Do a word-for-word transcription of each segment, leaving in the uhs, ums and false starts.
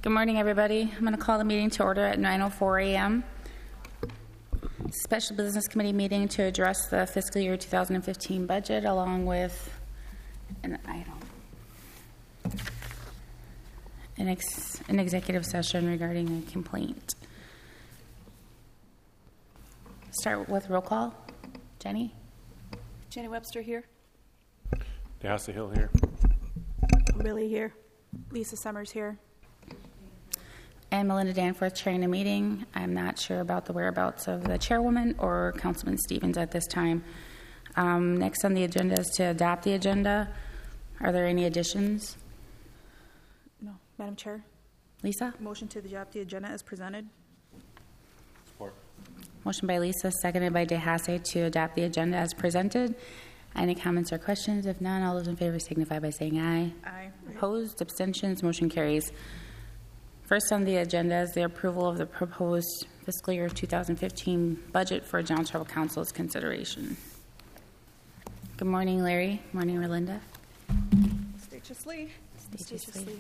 Good morning, everybody. I'm going to call the meeting to order at nine oh four a m Special Business Committee meeting to address the fiscal year two thousand fifteen budget along with an item, an, ex, an executive session regarding a complaint. Start with roll call. Jenny? Jenny Webster here. DeHassy Hill here. Billy here. Lisa Summers here. And Melinda Danforth chairing the meeting. I'm not sure about the whereabouts of the chairwoman or Councilman Stevens at this time. Um, next on the agenda is to adopt the agenda. Are there any additions? No. Madam Chair, Lisa? motion to adopt the agenda as presented. Support. Motion by Lisa, seconded by DeHassy to adopt the agenda as presented. Any comments or questions? If none, all those in favor signify by saying aye. Aye. Opposed? Abstentions? Motion carries. First on the agenda is the approval of the proposed fiscal year two thousand fifteen budget for General Tribal Council's consideration. Good morning, Larry. Morning, Relinda. Stagiously. Stagiously.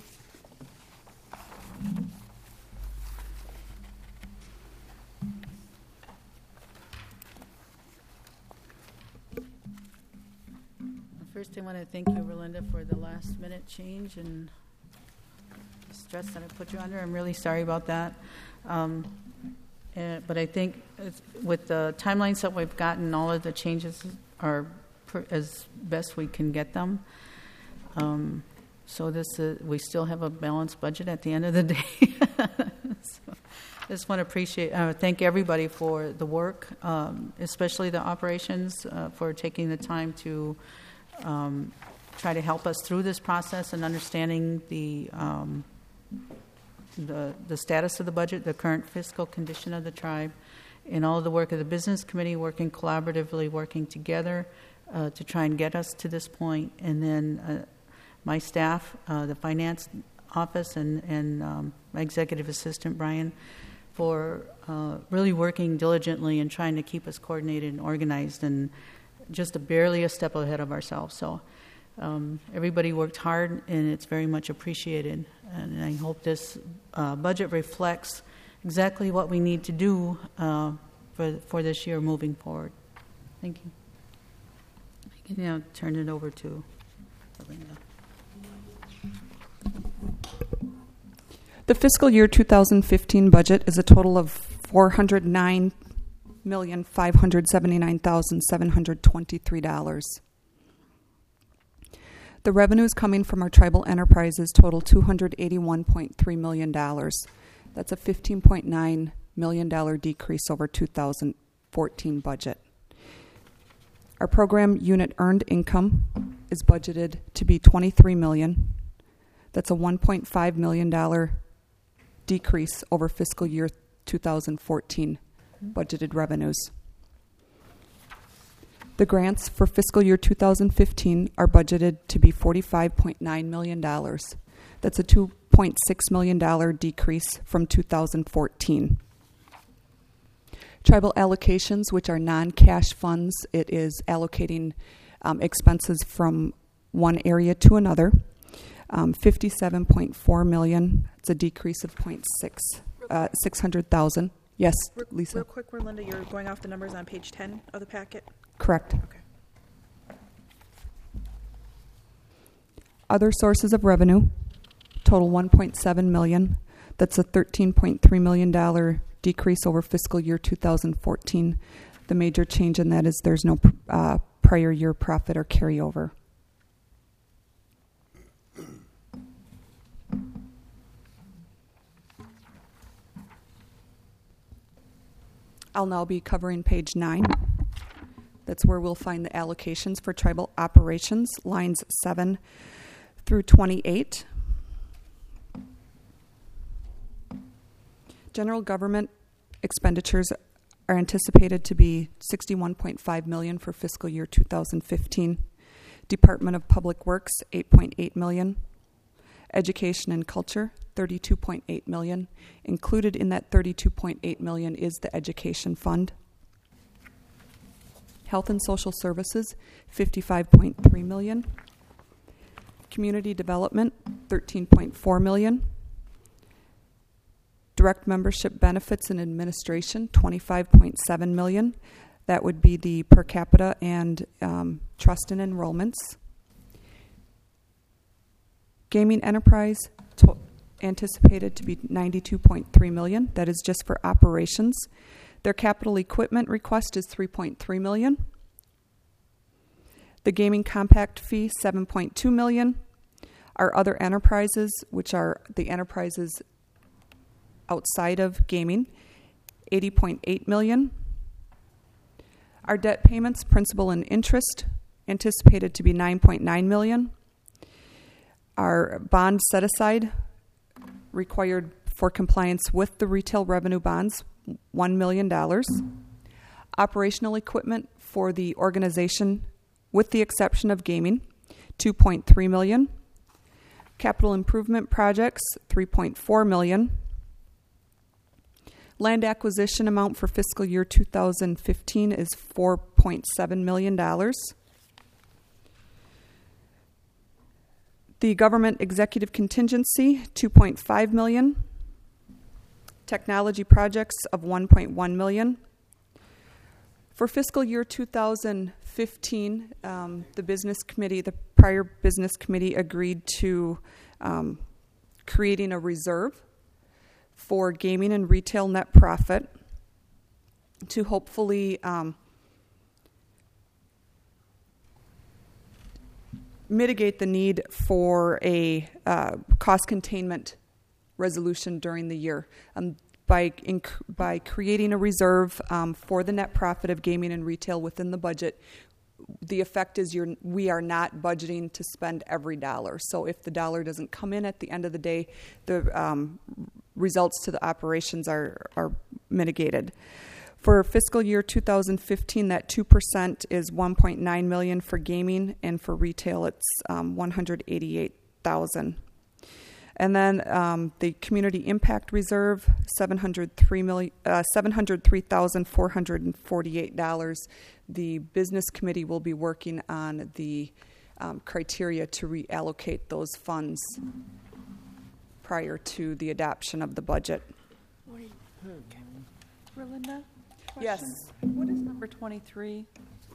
First, I want to thank you, Relinda, for the last minute change and stress that I put you under. I'm really sorry about that. Um, uh, but I think it's, with the timelines that we've gotten, all of the changes are per, as best we can get them. Um, so this is, we still have a balanced budget at the end of the day. So I just want to appreciate, uh, thank everybody for the work, um, especially the operations, uh, for taking the time to um, try to help us through this process and understanding the um, The, the status of the budget, the current fiscal condition of the tribe, and all of the work of the business committee, working collaboratively, working together uh, to try and get us to this point. And then uh, my staff, uh, the finance office, and, and um, my executive assistant, Brian, for uh, really working diligently and trying to keep us coordinated and organized, and just a barely a step ahead of ourselves. So um, everybody worked hard, and it's very much appreciated. And I hope this uh, budget reflects exactly what we need to do uh, for for this year moving forward. Thank you. I can now turn it over to Belinda. The fiscal year two thousand fifteen budget is a total of four hundred nine million five hundred seventy-nine thousand seven hundred twenty-three dollars. The revenues coming from our tribal enterprises total two hundred eighty-one point three million dollars. That's a fifteen point nine million dollars decrease over two thousand fourteen budget. Our program unit earned income is budgeted to be twenty-three million dollars. That's a one point five million dollars decrease over fiscal year two thousand fourteen budgeted revenues. The grants for fiscal year two thousand fifteen are budgeted to be forty-five point nine million dollars. That's a two point six million dollars decrease from two thousand fourteen. Tribal allocations, which are non-cash funds, it is allocating um, expenses from one area to another. Um, fifty-seven point four million dollars. It's a decrease of zero point six, uh, six hundred thousand. Yes, Real, Lisa. real quick, Relinda, you're going off the numbers on page ten of the packet. Correct. Okay. Other sources of revenue total one point seven million dollars. That's a thirteen point three million dollars decrease over fiscal year two thousand fourteen. The major change in that is there's no uh, prior year profit or carryover. I'll now be covering page nine. That's where we'll find the allocations for tribal operations, lines seven through twenty-eight. General government expenditures are anticipated to be sixty-one point five million dollars for fiscal year two thousand fifteen. Department of Public Works, eight point eight million dollars. Education and Culture, thirty-two point eight million dollars. Included in that thirty-two point eight million dollars is the Education Fund. Health and Social Services, fifty-five point three million dollars. Community Development, thirteen point four million dollars. direct membership benefits and administration, twenty-five point seven million dollars. That would be the per capita and um, trust and enrollments. Gaming enterprise to- anticipated to be ninety-two point three million dollars. That is just for operations. Their capital equipment request is three point three million dollars. The gaming compact fee, seven point two million dollars. Our other enterprises, which are the enterprises outside of gaming, eighty point eight million dollars. Our debt payments, principal and interest, anticipated to be nine point nine million dollars. Our bond set aside, required for compliance with the retail revenue bonds, one million dollars. Operational equipment for the organization, with the exception of gaming, two point three million dollars. Capital improvement projects, three point four million dollars. Land acquisition amount for fiscal year two thousand fifteen is four point seven million dollars. The government executive contingency, two point five million dollars. Technology projects of one point one million dollars. For fiscal year two thousand fifteen, um, the business committee, the prior business committee agreed to um, creating a reserve for gaming and retail net profit to hopefully um, mitigate the need for a uh, cost containment resolution during the year. Um, by inc- by creating a reserve um, for the net profit of gaming and retail within the budget, the effect is you're, we are not budgeting to spend every dollar. So if the dollar doesn't come in at the end of the day, the um, results to the operations are, are mitigated. For fiscal year two thousand fifteen, that two percent is one point nine million dollars for gaming, and for retail it's um, one hundred eighty-eight thousand dollars. And then um, the community impact reserve, seven hundred three million, uh, seven hundred three thousand four hundred forty-eight dollars. The business committee will be working on the um, criteria to reallocate those funds prior to the adoption of the budget. Relinda? Yes. What is number twenty-three?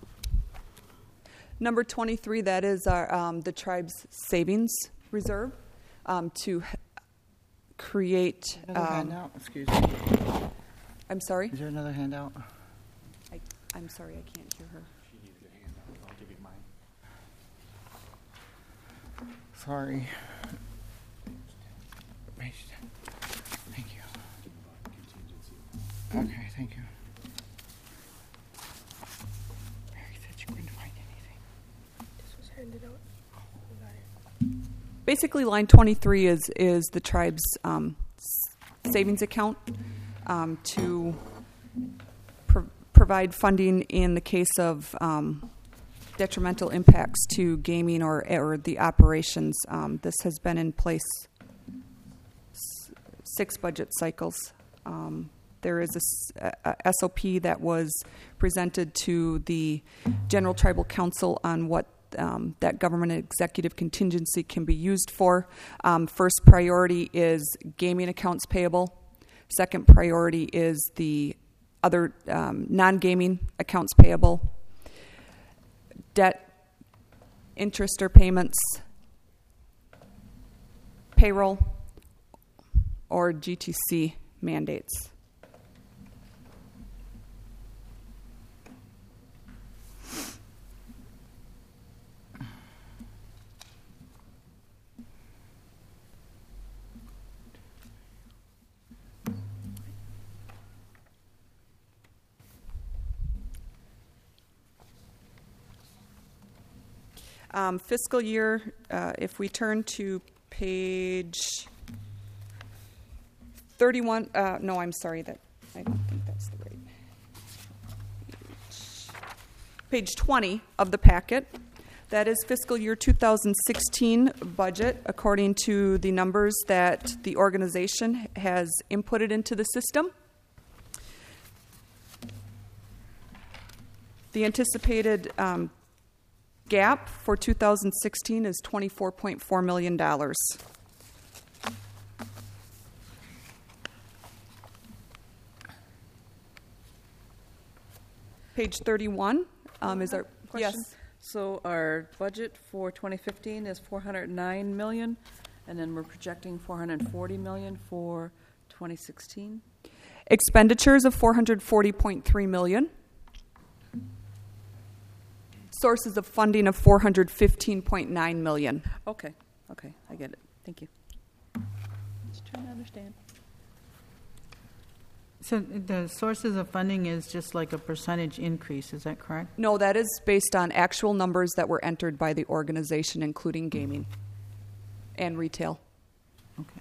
Number twenty-three, that is our um, the tribe's savings reserve um, to h- create. Another Um, handout, excuse me. I'm sorry. Is there another handout? I, I'm sorry, I can't hear her. She needs a handout. I'll give you mine. Sorry. Thank you. Okay, thank you. Mary said she couldn't find anything. This was handed out. Basically, line twenty-three is is the tribe's um, s- savings account um, to pro- provide funding in the case of um, detrimental impacts to gaming or or the operations. Um, this has been in place s- six budget cycles. Um, there is a, s- a- a S O P that was presented to the General Tribal Council on what Um, that government executive contingency can be used for. Um, first priority is gaming accounts payable. Second priority is the other um, non-gaming accounts payable. Debt, interest or payments, payroll, or G T C mandates. Um, fiscal year, uh, if we turn to page thirty-one, uh, no, I'm sorry, that I don't think that's the right page. Page twenty of the packet. That is fiscal year two thousand sixteen budget according to the numbers that the organization has inputted into the system. The anticipated um, gap for two thousand sixteen is twenty-four point four million dollars. Page thirty-one um, is our, yes. Question. So our budget for twenty fifteen is four hundred nine million, and then we're projecting four hundred forty million for twenty sixteen. Expenditures of four hundred forty point three million. Sources of funding of four hundred fifteen point nine million. Okay, okay, I get it. Thank you. Just trying to understand. So the sources of funding is just like a percentage increase, is that correct? No, that is based on actual numbers that were entered by the organization, including gaming and retail. Okay.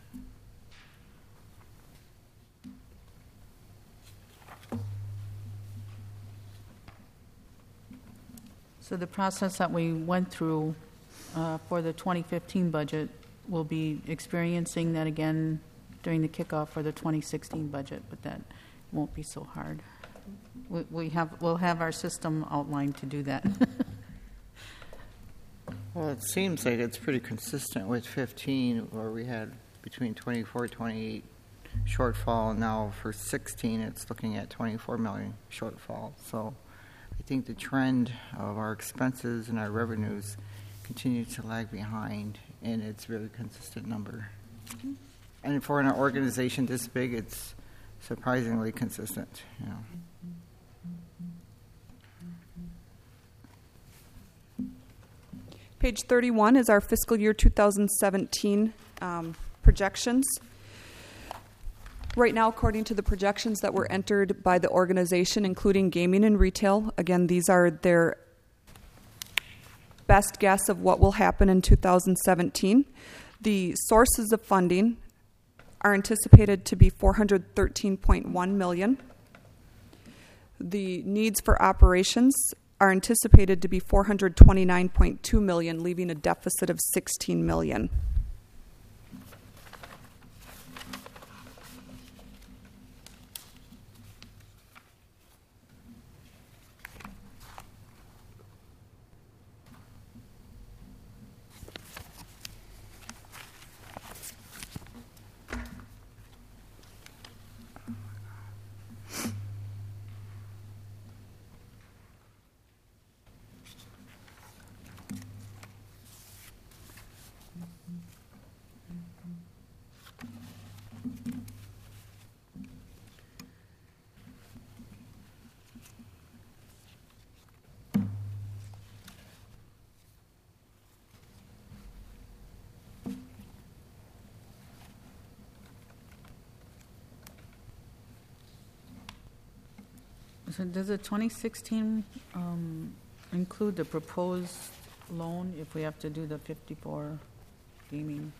So the process that we went through uh, for the twenty fifteen budget, we'll be experiencing that again during the kickoff for the twenty sixteen budget, but that won't be so hard. We, we have, we'll have our system outlined to do that. Well, it seems like it's pretty consistent with fifteen, where we had between twenty-four, twenty-eight shortfall, and now for sixteen, it's looking at twenty-four million shortfall. So I think the trend of our expenses and our revenues continue to lag behind, and it's a very consistent number. Mm-hmm. And for an organization this big, it's surprisingly consistent, you know. Page thirty-one is our fiscal year two thousand seventeen um, projections. Right now, according to the projections that were entered by the organization, including gaming and retail, again, these are their best guess of what will happen in two thousand seventeen. The sources of funding are anticipated to be four hundred thirteen point one million dollars. The needs for operations are anticipated to be four hundred twenty-nine point two million dollars, leaving a deficit of sixteen million dollars. So does the twenty sixteen um, include the proposed loan if we have to do the fifty-four gaming?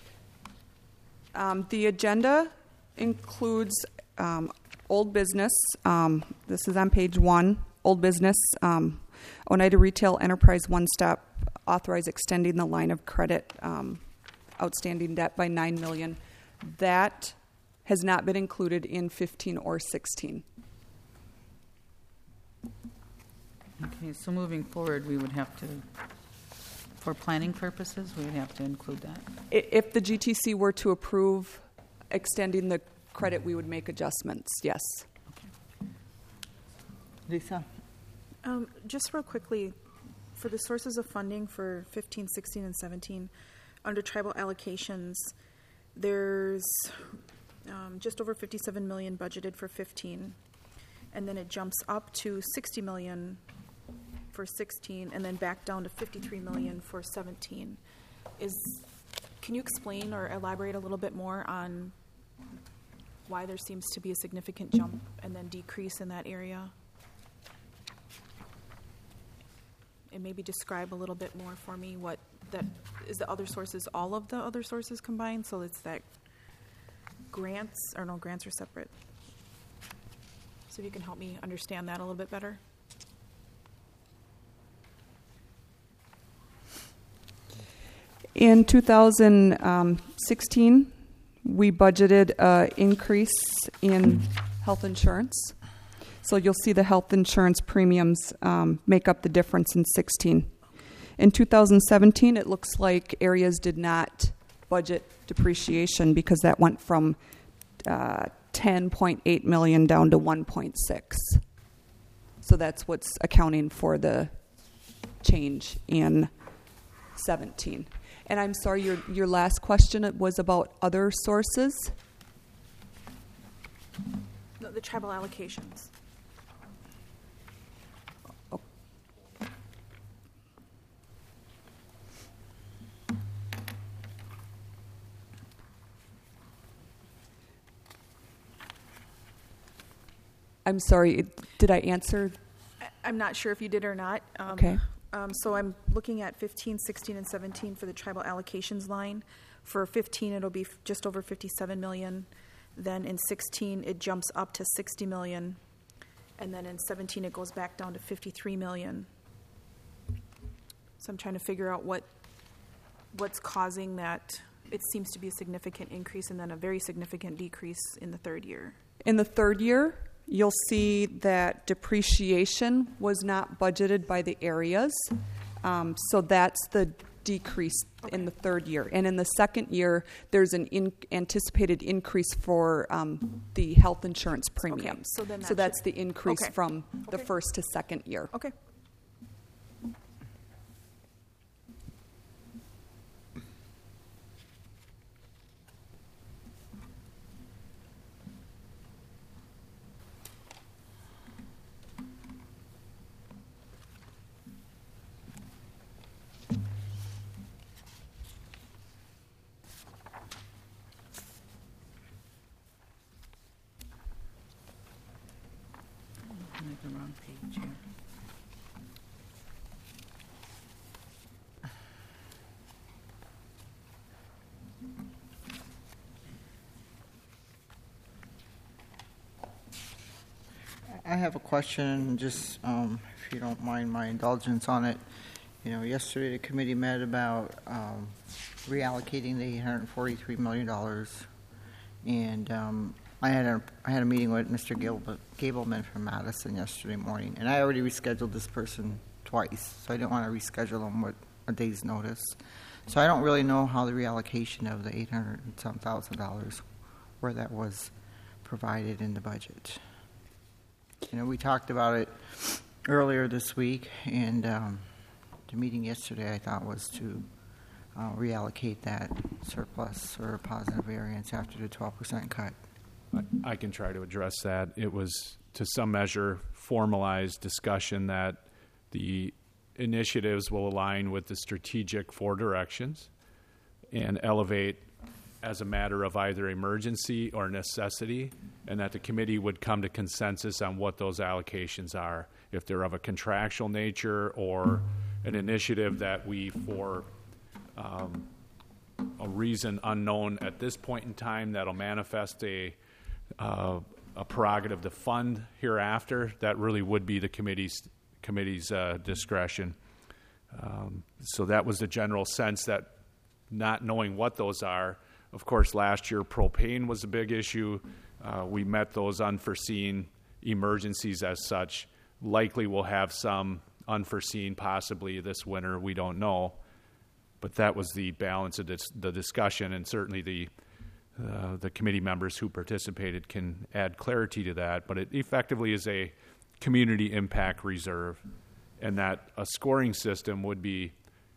Um, the agenda includes um, old business. Um, this is on page one. Old business. Um, Oneida Retail Enterprise One Stop authorize extending the line of credit um, outstanding debt by nine million dollars. That has not been included in fifteen or sixteen. Okay, so moving forward, we would have to, for planning purposes, we would have to include that. I- If the G T C were to approve extending the credit, we would make adjustments. Yes. Lisa? Um, just real quickly, for the sources of funding for fifteen, sixteen, and seventeen, under tribal allocations, there's um, just over fifty-seven million budgeted for fifteen, and then it jumps up to sixty million for sixteen, and then back down to fifty-three million for seventeen. Is can you explain or elaborate a little bit more on why there seems to be a significant jump and then decrease in that area? And maybe describe a little bit more for me what that is. The other sources, all of the other sources combined, so it's that grants, or no, grants are separate. So if you can help me understand that a little bit better. In two thousand sixteen, we budgeted an increase in health insurance. So you'll see the health insurance premiums um, make up the difference in sixteen. In two thousand seventeen, it looks like areas did not budget depreciation because that went from uh, ten point eight million dollars down to one point six. So that's what's accounting for the change in seventeen. And I'm sorry, your, your last question was about other sources? The, the tribal allocations. I'm sorry, it- did I answer? I- I'm not sure if you did or not. Um, Okay. Um, so I'm looking at fifteen, sixteen, and seventeen for the tribal allocations line. For fifteen, it'll be f- just over fifty-seven million. Then in sixteen, it jumps up to sixty million. And then in seventeen, it goes back down to fifty-three million. So I'm trying to figure out what, what's causing that. It seems to be a significant increase and then a very significant decrease in the third year. In the third year, you'll see that depreciation was not budgeted by the areas. Um, so that's the decrease in the third year. And in the second year, there's an in, anticipated increase for um, the health insurance premiums. so then that so that's should- the increase okay. from the Okay. first to second year. Okay. I'm at the wrong page here. I have a question, just um, if you don't mind my indulgence on it. You know, yesterday the committee met about um, reallocating the eight hundred forty-three million dollars, and um, I had a I had a meeting with Mister Gable, Gableman from Madison yesterday morning, and I already rescheduled this person twice, so I didn't want to reschedule him with a day's notice. So I don't really know how the reallocation of the eight hundred and some thousand dollars, where that was provided in the budget. You know, we talked about it earlier this week, and um, the meeting yesterday, I thought, was to uh, reallocate that surplus or positive variance after the twelve percent cut. I- I can try to address that. It was, to some measure, formalized discussion that the initiatives will align with the strategic four directions and elevate as a matter of either emergency or necessity, and that the committee would come to consensus on what those allocations are, if they're of a contractual nature or an initiative that we, for um, a reason unknown at this point in time, that'll manifest a uh, a prerogative to fund hereafter. That really would be the committee's committee's uh, discretion. Um, so that was the general sense, that not knowing what those are. Of course, last year propane was a big issue. Uh, we met those unforeseen emergencies as such. Likely we'll have some unforeseen possibly this winter. We don't know. But that was the balance of this, the discussion, and certainly the uh, the committee members who participated can add clarity to that. But it effectively is a community impact reserve, and that a scoring system would be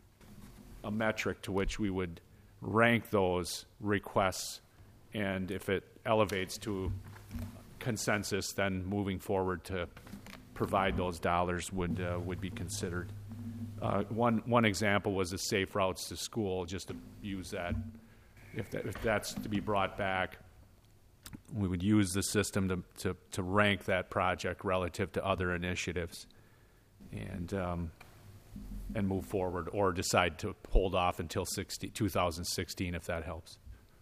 a metric to which we would rank those requests, and if it elevates to consensus, then moving forward to provide those dollars would uh, would be considered. Uh, one one example was the safe routes to school. Just to use that, if that, if that's to be brought back, we would use the system to to, to rank that project relative to other initiatives, and um, and move forward, or decide to hold off until two thousand sixteen if that helps.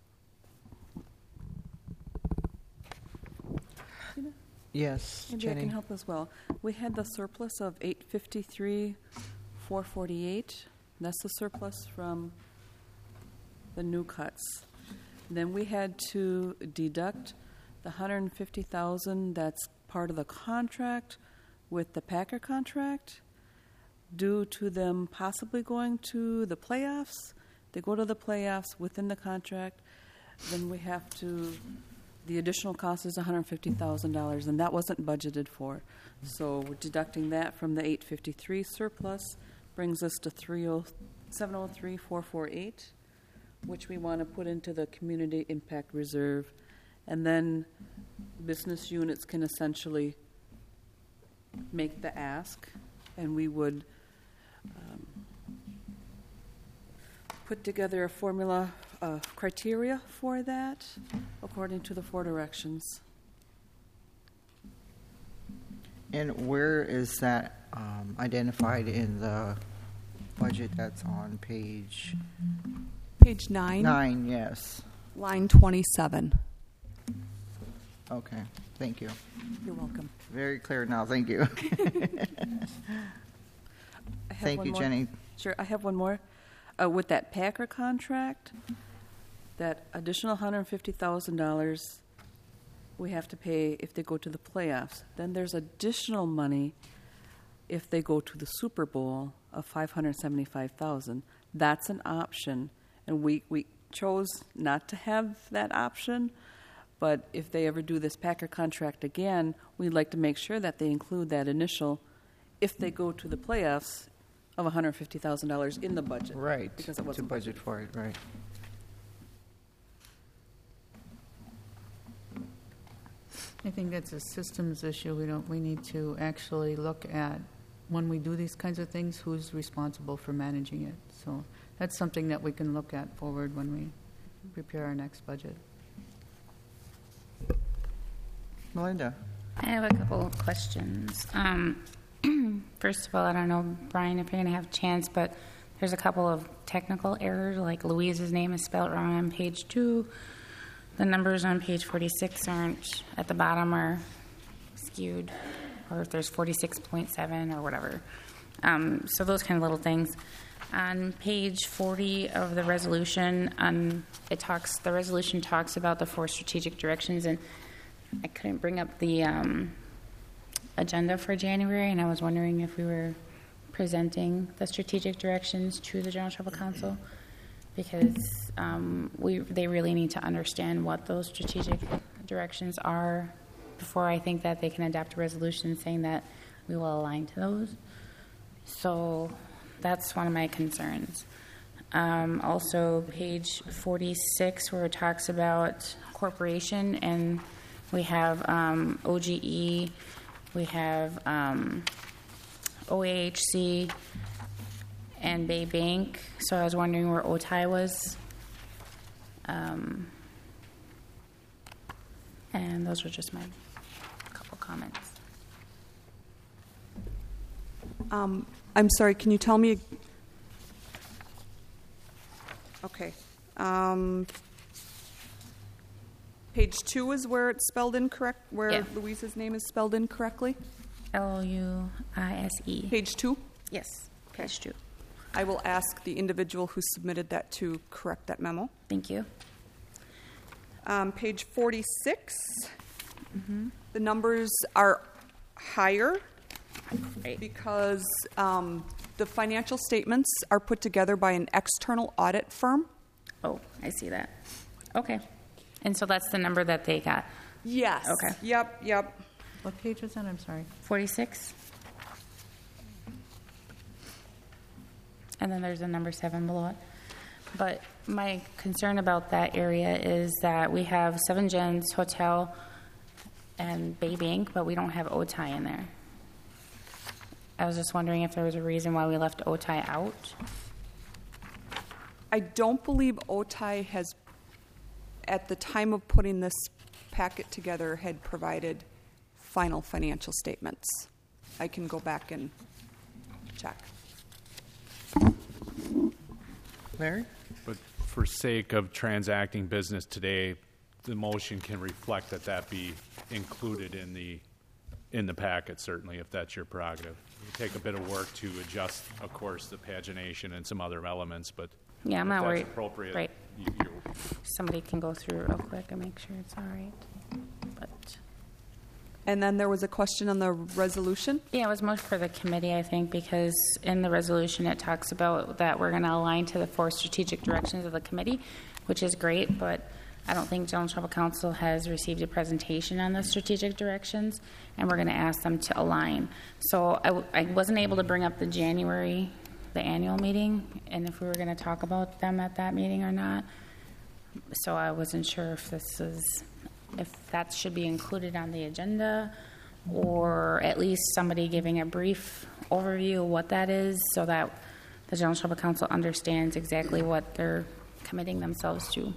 Yes, Maybe I Jenny. can help as well. We had the surplus of eight fifty-three, four forty-eight. That's the surplus from the new cuts. Then we had to deduct the one hundred fifty thousand that's part of the contract with the Packer contract, due to them possibly going to the playoffs. They go to the playoffs within the contract. Then we have to the additional cost is one hundred fifty thousand dollars, and that wasn't budgeted for. So we're deducting that from the eight fifty-three surplus, brings us to seven oh three four forty-eight, which we want to put into the Community Impact Reserve. And then business units can essentially make the ask, and we would um, put together a formula, uh, criteria for that according to the four directions. And where is that um, identified in the budget that's on page Page nine, nine? Yes. line twenty-seven. Okay, thank you. You're welcome. Very clear now, thank you. I have Thank one you, more. Jenny. Sure, I have one more. Uh, with that Packer contract, that additional one hundred fifty thousand dollars we have to pay if they go to the playoffs. Then there's additional money if they go to the Super Bowl of five hundred seventy-five thousand dollars. That's an option, and we, we chose not to have that option. But if they ever do this Packer contract again, we'd like to make sure that they include that initial, if they go to the playoffs, of one hundred fifty thousand dollars in the budget. Right, Because it to wasn't budget for it, right. I think that's a systems issue. We don't, we need to actually look at, when we do these kinds of things, who's responsible for managing it. So that's something that we can look at forward when we prepare our next budget. Melinda? I have a couple of questions. Um, first of all, I don't know, Brian, if you're going to have a chance, but there's a couple of technical errors, like Louise's name is spelled wrong on page two. The numbers on page forty-six aren't at the bottom or skewed, or if there's forty-six point seven or whatever. Um, so those kind of little things. On page forty of the resolution, um, it talks. The resolution talks about the four strategic directions, and I couldn't bring up the um, agenda for January, and I was wondering if we were presenting the strategic directions to the General Tribal Council, because um, we they really need to understand what those strategic directions are before I think that they can adopt a resolution saying that we will align to those. So that's one of my concerns. Um, also, page forty-six, where it talks about corporation, and we have um, O G E, we have um, O A H C, and Bay Bank. So I was wondering where O T I was. Um, and those were just my couple comments. Um, I'm sorry, can you tell me? Okay. Um, page two is where it's spelled incorrect, where Yeah. Louise's name is spelled incorrectly? L O U I S E. Page two? Yes, page two. I will ask the individual who submitted that to correct that memo. Thank you. Um, page forty-six, the numbers are higher Right. because um, the financial statements are put together by an external audit firm. Oh, I see that. Okay. And so that's the number that they got. Yes. Okay. Yep, yep. What page was that? I'm sorry. forty-six. And then there's a number seven below it. But my concern about that area is that we have Seven Gens Hotel and Bay Bank, but we don't have O T I in there. I was just wondering if there was a reason why we left O T I out. I don't believe O T I has, at the time of putting this packet together, had provided final financial statements. I can go back and check. Larry? But for sake of transacting business today, the motion can reflect that that be included in the, in the packet, certainly, if that's your prerogative. It take a bit of work to adjust, of course, the pagination and some other elements, but Yeah, I'm if not that's worried. appropriate, Right. you- you're- Somebody can go through it real quick and make sure it's all right. But And then there was a question on the resolution. yeah, it was most for the committee, I think, because in the resolution it talks about that we're going to align to the four strategic directions of the committee, which is great, but I don't think General Tribal Council has received a presentation on the strategic directions, and we're going to ask them to align. So I, w- I wasn't able to bring up the January, the annual meeting, and if we were going to talk about them at that meeting or not. So I wasn't sure if this is, if that should be included on the agenda, or at least somebody giving a brief overview of what that is, so that the General Tribal Council understands exactly what they're committing themselves to.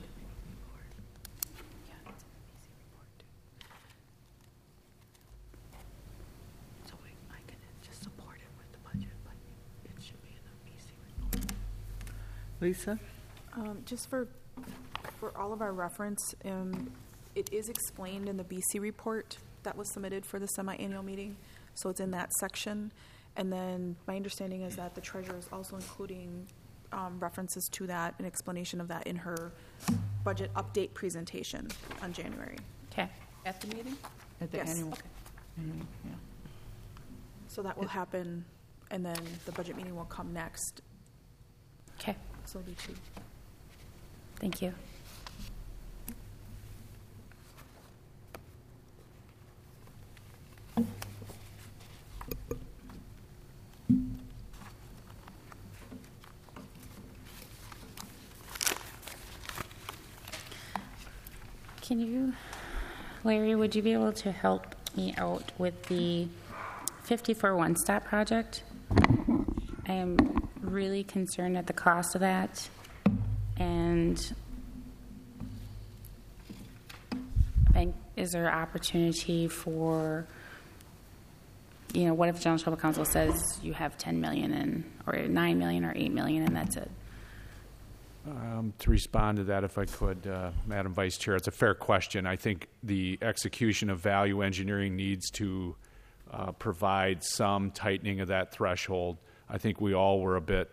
Lisa? Um, just for, for all of our reference, um, it is explained in the B C report that was submitted for the semi-annual meeting, so it's in that section. And then my understanding is that the treasurer is also including um, references to that, an explanation of that in her budget update presentation on January. Okay. At the meeting? At the Yes. annual. annual, yeah. So that will happen, and then the budget meeting will come next, Okay. so it'll be two. Thank you. Can you, Larry, would you be able to help me out with the fifty-four One Stop project? I am really concerned at the cost of that, and I- is there opportunity for, you know, what if General Tribal Council says you have ten million and, or nine million or eight million and that's it? Um, to respond to that, if I could, uh, Madam Vice Chair, it's a fair question. I think the execution of value engineering needs to uh, provide some tightening of that threshold. I think we all were a bit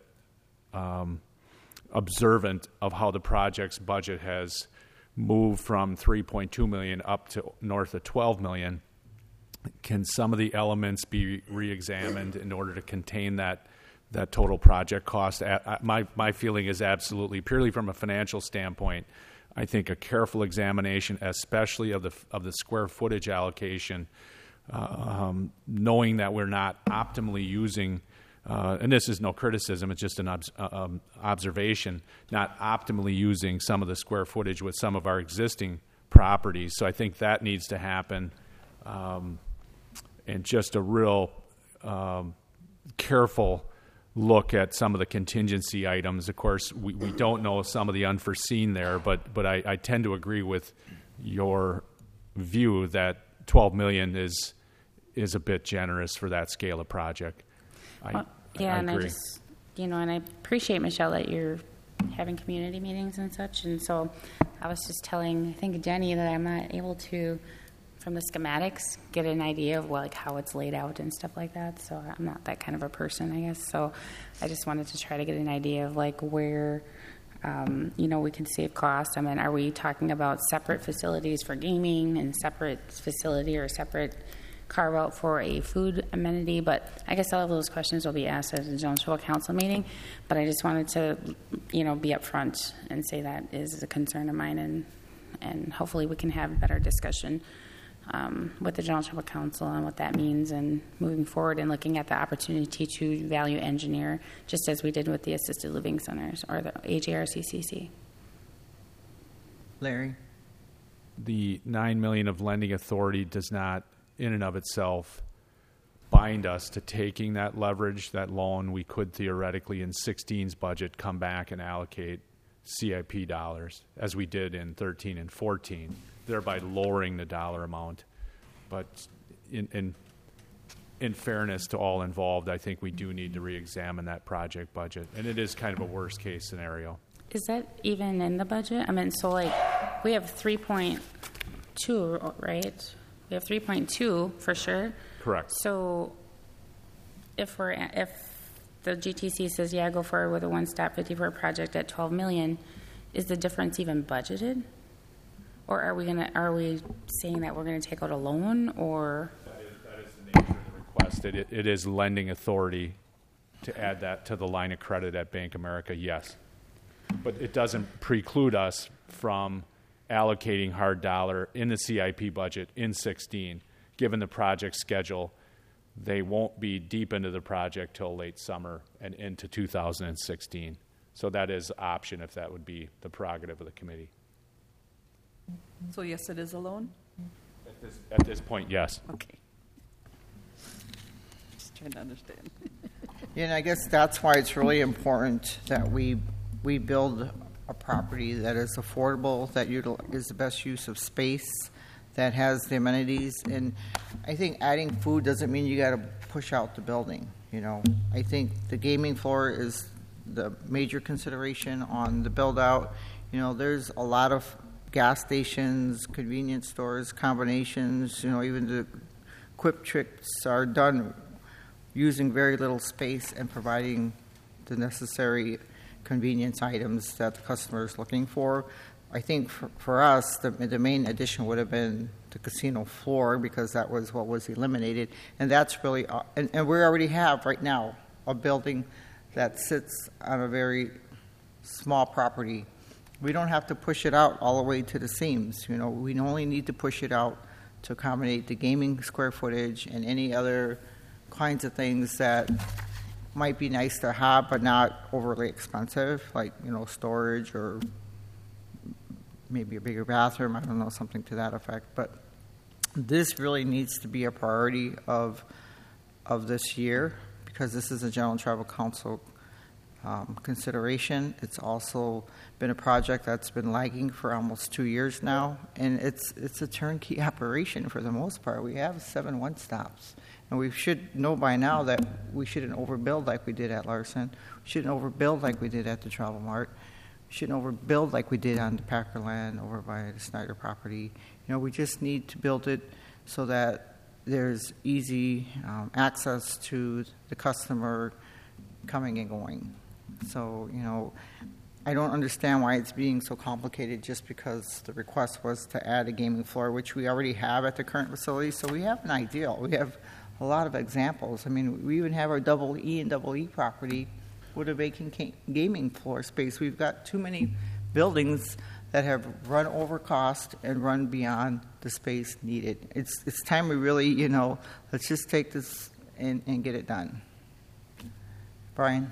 um, observant of how the project's budget has moved from three point two million dollars up to north of twelve million dollars. Can some of the elements be re-examined in order to contain that that total project cost? My my feeling is absolutely, purely from a financial standpoint, I think a careful examination, especially of the of the square footage allocation, uh, um, knowing that we're not optimally using, uh, and this is no criticism, it's just an obs- uh, um, observation, not optimally using some of the square footage with some of our existing properties. So I think that needs to happen, um, and just a real um, careful look at some of the contingency items. Of course, we, we don't know some of the unforeseen there, but but I, I tend to agree with your view that twelve million dollars is is a bit generous for that scale of project. I, Well, yeah, I and agree. I just, you know, and I appreciate, Michelle, that you're having community meetings and such, and so I was just telling, I think, Jenny, that I'm not able to, from the schematics, get an idea of, well, like how it's laid out and stuff like that. So I'm not that kind of a person, I guess. So I just wanted to try to get an idea of like where, um, you know, we can save costs. I mean, are we talking about separate facilities for gaming and separate facility or separate carve out for a food amenity? But I guess all of those questions will be asked at the General Tribal Council meeting. But I just wanted to, you know, be upfront and say that is a concern of mine, and and hopefully we can have a better discussion Um, with the General Tribal Council and what that means, and moving forward and looking at the opportunity to value engineer, just as we did with the assisted living centers or the A J R C C C. Larry? The nine million dollars of lending authority does not, in and of itself, bind us to taking that leverage, that loan. We could theoretically, in sixteen's budget, come back and allocate C I P dollars, as we did in thirteen and fourteen, thereby lowering the dollar amount. But in, in in fairness to all involved, I think we do need to re-examine that project budget, and it is kind of a worst-case scenario. Is that even in the budget? I mean, so like we have three point two, right? We have three point two for sure. Correct. So if we're if the G T C says, yeah, go forward with a one-stop fifty-four project at twelve million dollars, is the difference even budgeted? Or are we gonna? Are we saying that we're going to take out a loan, or? That is, that is the nature of the request. It, it is lending authority to add that to the line of credit at Bank America, yes. But it doesn't preclude us from allocating hard dollar in the C I P budget in sixteen. Given the project schedule, they won't be deep into the project till late summer and into two thousand sixteen. So that is an option if that would be the prerogative of the committee. So yes, it is a loan? At this, at this point, yes. Okay. Just trying to understand. Yeah, and I guess that's why it's really important that we we build a property that is affordable, that util- is the best use of space, that has the amenities. And I think adding food doesn't mean you got to push out the building. You know, I think the gaming floor is the major consideration on the build out. You know, there's a lot of gas stations, convenience stores, combinations. You know, even the Quick Tricks are done using very little space and providing the necessary convenience items that the customer is looking for. I think for, for us, the, the main addition would have been the casino floor because that was what was eliminated. And that's really, uh, and, and we already have right now a building that sits on a very small property. We don't have to push it out all the way to the seams. You know, we only need to push it out to accommodate the gaming square footage and any other kinds of things that might be nice to have but not overly expensive, like, you know, storage or maybe a bigger bathroom, I don't know, something to that effect. But this really needs to be a priority of of this year because this is a General and Tribal Council um, consideration. It's also been a project that's been lagging for almost two years now, and it's it's a turnkey operation for the most part. We have seven one-stops. And we should know by now that we shouldn't overbuild like we did at Larson. We shouldn't overbuild like we did at the Travel Mart. We shouldn't overbuild like we did on the Packer land over by the Snyder property. You know, we just need to build it so that there's easy um, access to the customer coming and going. So, you know, I don't understand why it's being so complicated just because the request was to add a gaming floor, which we already have at the current facility. So we have an ideal. We have a lot of examples. I mean, we even have our double E and double E property with a vacant ca- gaming floor space. We've got too many buildings that have run over cost and run beyond the space needed. It's it's time we really, you know, let's just take this and, and get it done. Brian?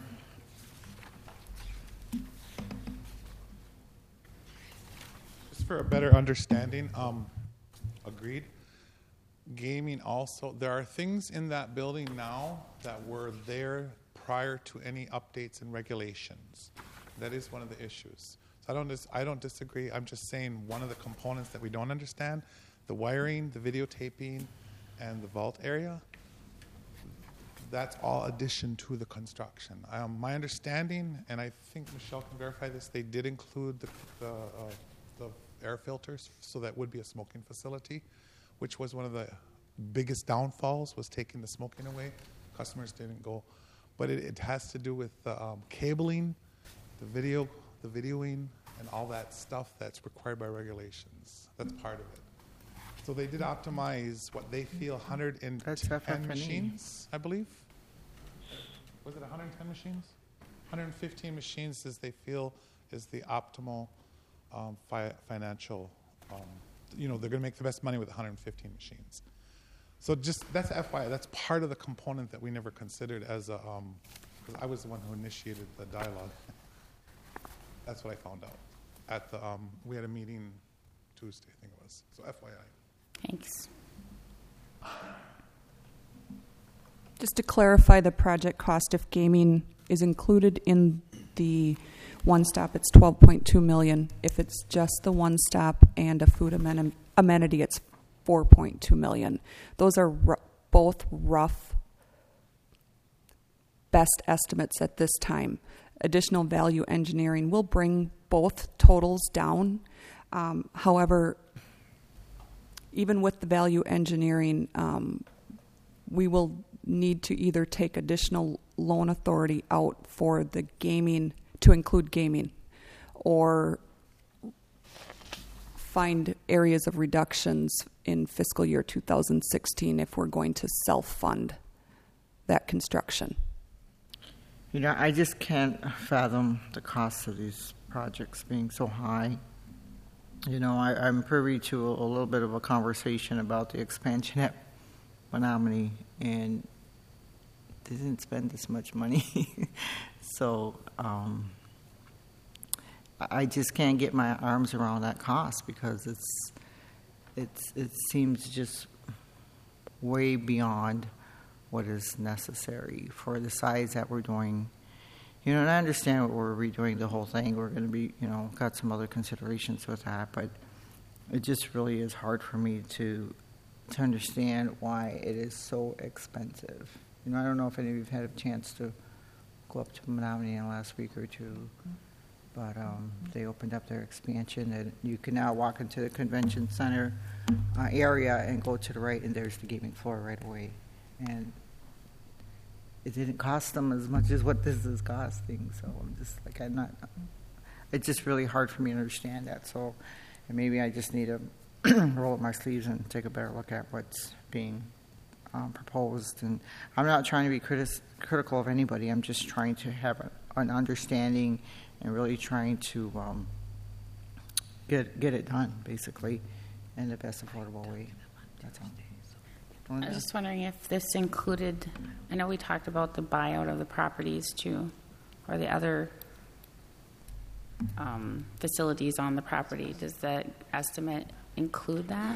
Just for a better understanding, um, agreed. Gaming also, there are things in that building now that were there prior to any updates and regulations. That is one of the issues. So I don't dis- I don't disagree. I'm just saying one of the components that we don't understand, the wiring, the videotaping, and the vault area, that's all addition to the construction. Um, my understanding, and I think Michelle can verify this, they did include the, the, uh, the air filters, so that would be a smoking facility, which was one of the biggest downfalls, was taking the smoking away. Customers didn't go. But it, it has to do with the um, cabling, the video, the videoing, and all that stuff that's required by regulations. That's part of it. So they did optimize what they feel one hundred ten That's F F N E. machines, I believe. Was it one hundred ten machines? one hundred fifteen machines as they feel is the optimal um, fi- financial um, you know, they're going to make the best money with one hundred fifteen machines. So just, that's F Y I, that's part of the component that we never considered as a, um, because I was the one who initiated the dialogue. That's what I found out. At the, um, we had a meeting Tuesday, I think it was. So F Y I. Thanks. Just to clarify the project cost, if gaming is included in the one stop, it's twelve point two million dollars. If it's just the one stop and a food amen- amenity, it's four point two million dollars. Those are r- both rough best estimates at this time. Additional value engineering will bring both totals down. Um, however, even with the value engineering, um, we will need to either take additional loan authority out for the gaming, to include gaming, or find areas of reductions in fiscal year two thousand sixteen if we're going to self-fund that construction. You know, I just can't fathom the cost of these projects being so high. You know, I, I'm privy to a, a little bit of a conversation about the expansion at Menominee, and they didn't spend this much money. so um, I just can't get my arms around that cost because it's it's it seems just way beyond what is necessary for the size that we're doing. You know, and I understand what we're redoing the whole thing. We're going to be, you know, got some other considerations with that, but it just really is hard for me to to understand why it is so expensive. You know, I don't know if any of you have had a chance to go up to Menominee in the last week or two, but um, they opened up their expansion, and you can now walk into the convention center uh, area and go to the right, and there's the gaming floor right away. And it didn't cost them as much as what this is costing, so I'm just like, I'm not, it's just really hard for me to understand that, so and maybe I just need to roll up my sleeves and take a better look at what's being um, proposed. And I'm not trying to be critis- critical of anybody, I'm just trying to have a, an understanding and really trying to um, get get it done, basically, in the best affordable way. That's all. I was just wondering if this included, I know we talked about the buyout of the properties too, or the other um, facilities on the property. Does that estimate include that?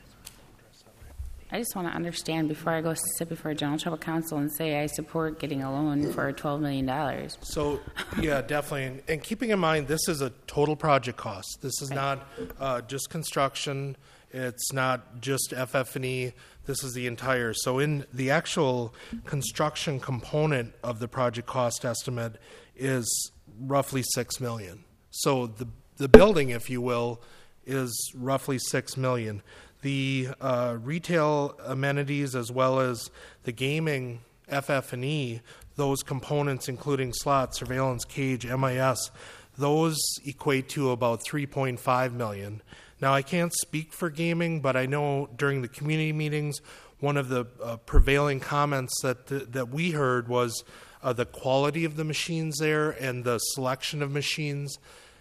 I just want to understand before I go sit before a general tribal council and say I support getting a loan for twelve million dollars. So, yeah, definitely. And, and keeping in mind, this is a total project cost. This is not uh, just construction. It's not just F F and E. This is the entire. So in the actual construction component of the project cost estimate is roughly six million dollars. So the the building, if you will, is roughly six million dollars. The uh, retail amenities as well as the gaming F F and E, those components including slots, surveillance, cage, M I S, those equate to about three point five million dollars. Now, I can't speak for gaming, but I know during the community meetings, one of the uh, prevailing comments that the, that we heard was uh, the quality of the machines there and the selection of machines.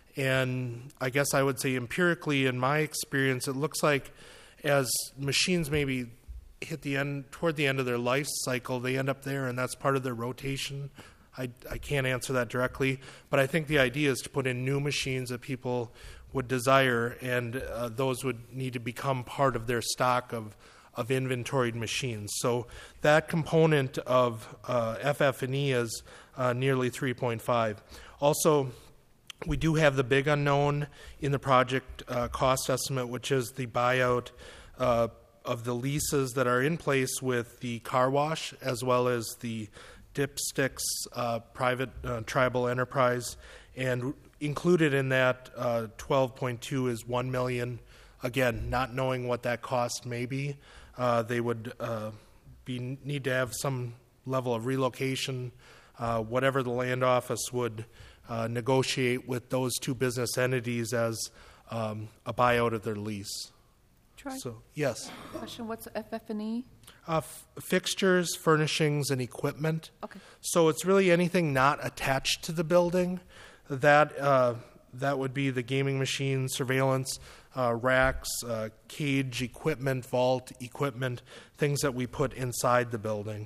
And I guess I would say empirically, in my experience, it looks like as machines maybe hit the end, toward the end of their life cycle, they end up there, and that's part of their rotation. I, I can't answer that directly, but I think the idea is to put in new machines that people would desire, and uh, those would need to become part of their stock of, of inventoried machines. So that component of uh, F F and E is uh, nearly three point five. Also, we do have the big unknown in the project uh, cost estimate, which is the buyout uh, of the leases that are in place with the car wash as well as the Dipsticks uh, private uh, tribal enterprise. And included in that uh, twelve point two is one million dollars. Again, not knowing what that cost may be, uh, they would uh, be need to have some level of relocation, uh, whatever the land office would uh, negotiate with those two business entities as um, a buyout of their lease. Troy? So, yes. Question, what's F F and E? Uh, f- fixtures, furnishings, and equipment. Okay. So it's really anything not attached to the building. That uh, that would be the gaming machine, surveillance, uh, racks, uh, cage equipment, vault equipment, things that we put inside the building.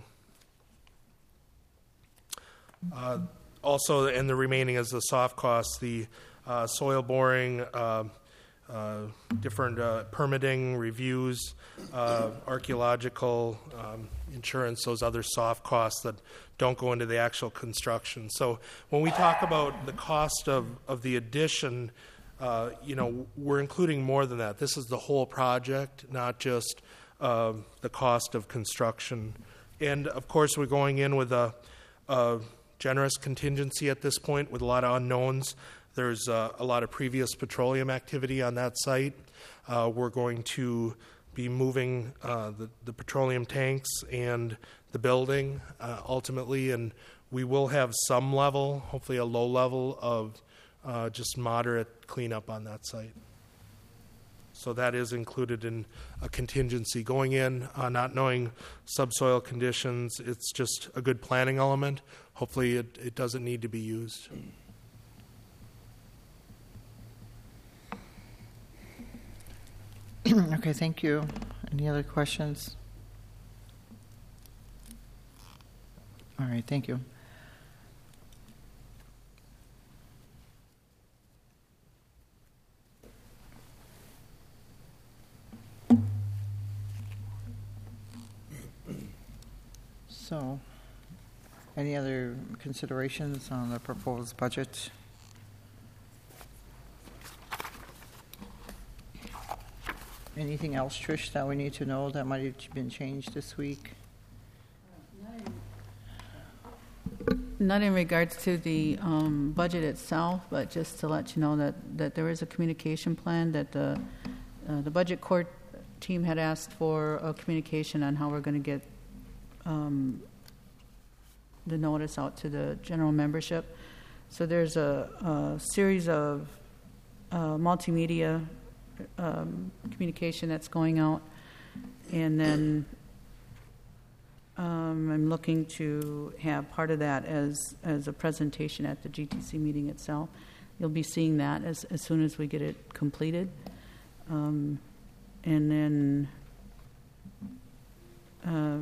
Uh, also, and the remaining is the soft costs, the uh, soil boring, uh, uh, different uh, permitting, reviews, uh, archaeological, um, insurance, those other soft costs that don't go into the actual construction. So when we talk about the cost of, of the addition, uh, you know, we're including more than that. This is the whole project, not just uh, the cost of construction. And, of course, we're going in with a, a generous contingency at this point with a lot of unknowns. There's uh, a lot of previous petroleum activity on that site. Uh, we're going to be moving uh, the, the petroleum tanks and the building uh, ultimately, and we will have some level, hopefully a low level, of uh, just moderate cleanup on that site. So that is included in a contingency. Going in, uh, not knowing subsoil conditions, it's just a good planning element. Hopefully it, it doesn't need to be used. Okay, thank you. Any other questions? All right, thank you. So, any other considerations on the proposed budget? Anything else, Trish, that we need to know that might have been changed this week? Not in regards to the um, budget itself, but just to let you know that, that there is a communication plan that the uh, the budget court team had asked for a communication on how we're going to get um, the notice out to the general membership. So there's a, a series of uh, multimedia um, communication that's going out, and then Um, I'm looking to have part of that as, as a presentation at the G T C meeting itself. You'll be seeing that as, as soon as we get it completed. Um, and then uh,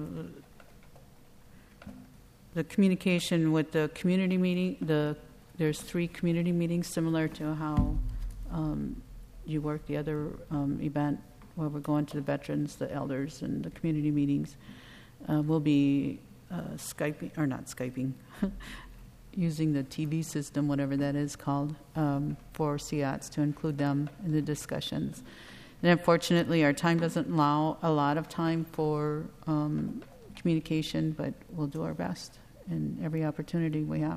the communication with the community meeting, the there's three community meetings similar to how um, you work the other um, event where we're going to the veterans, the elders, and the community meetings. Uh, we'll be uh, Skyping, or not Skyping, using the T V system, whatever that is called, um, for C I A Ts to include them in the discussions. And unfortunately, our time doesn't allow a lot of time for um, communication, but we'll do our best in every opportunity we have.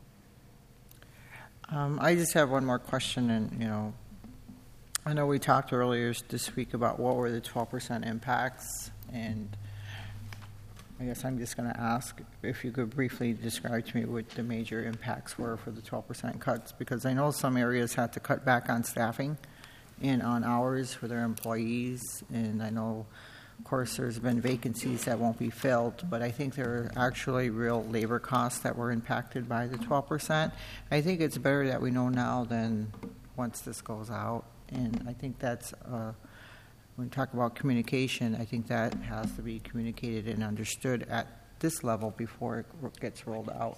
Um, I just have one more question, and you know, I know we talked earlier this week about what were the twelve percent impacts, and I guess I'm just going to ask if you could briefly describe to me what the major impacts were for the twelve percent cuts, because I know some areas had to cut back on staffing and on hours for their employees, and I know, of course, there's been vacancies that won't be filled, but I think there are actually real labor costs that were impacted by the twelve percent. I think it's better that we know now than once this goes out, and I think that's uh, when we talk about communication, I think that has to be communicated and understood at this level before it gets rolled out.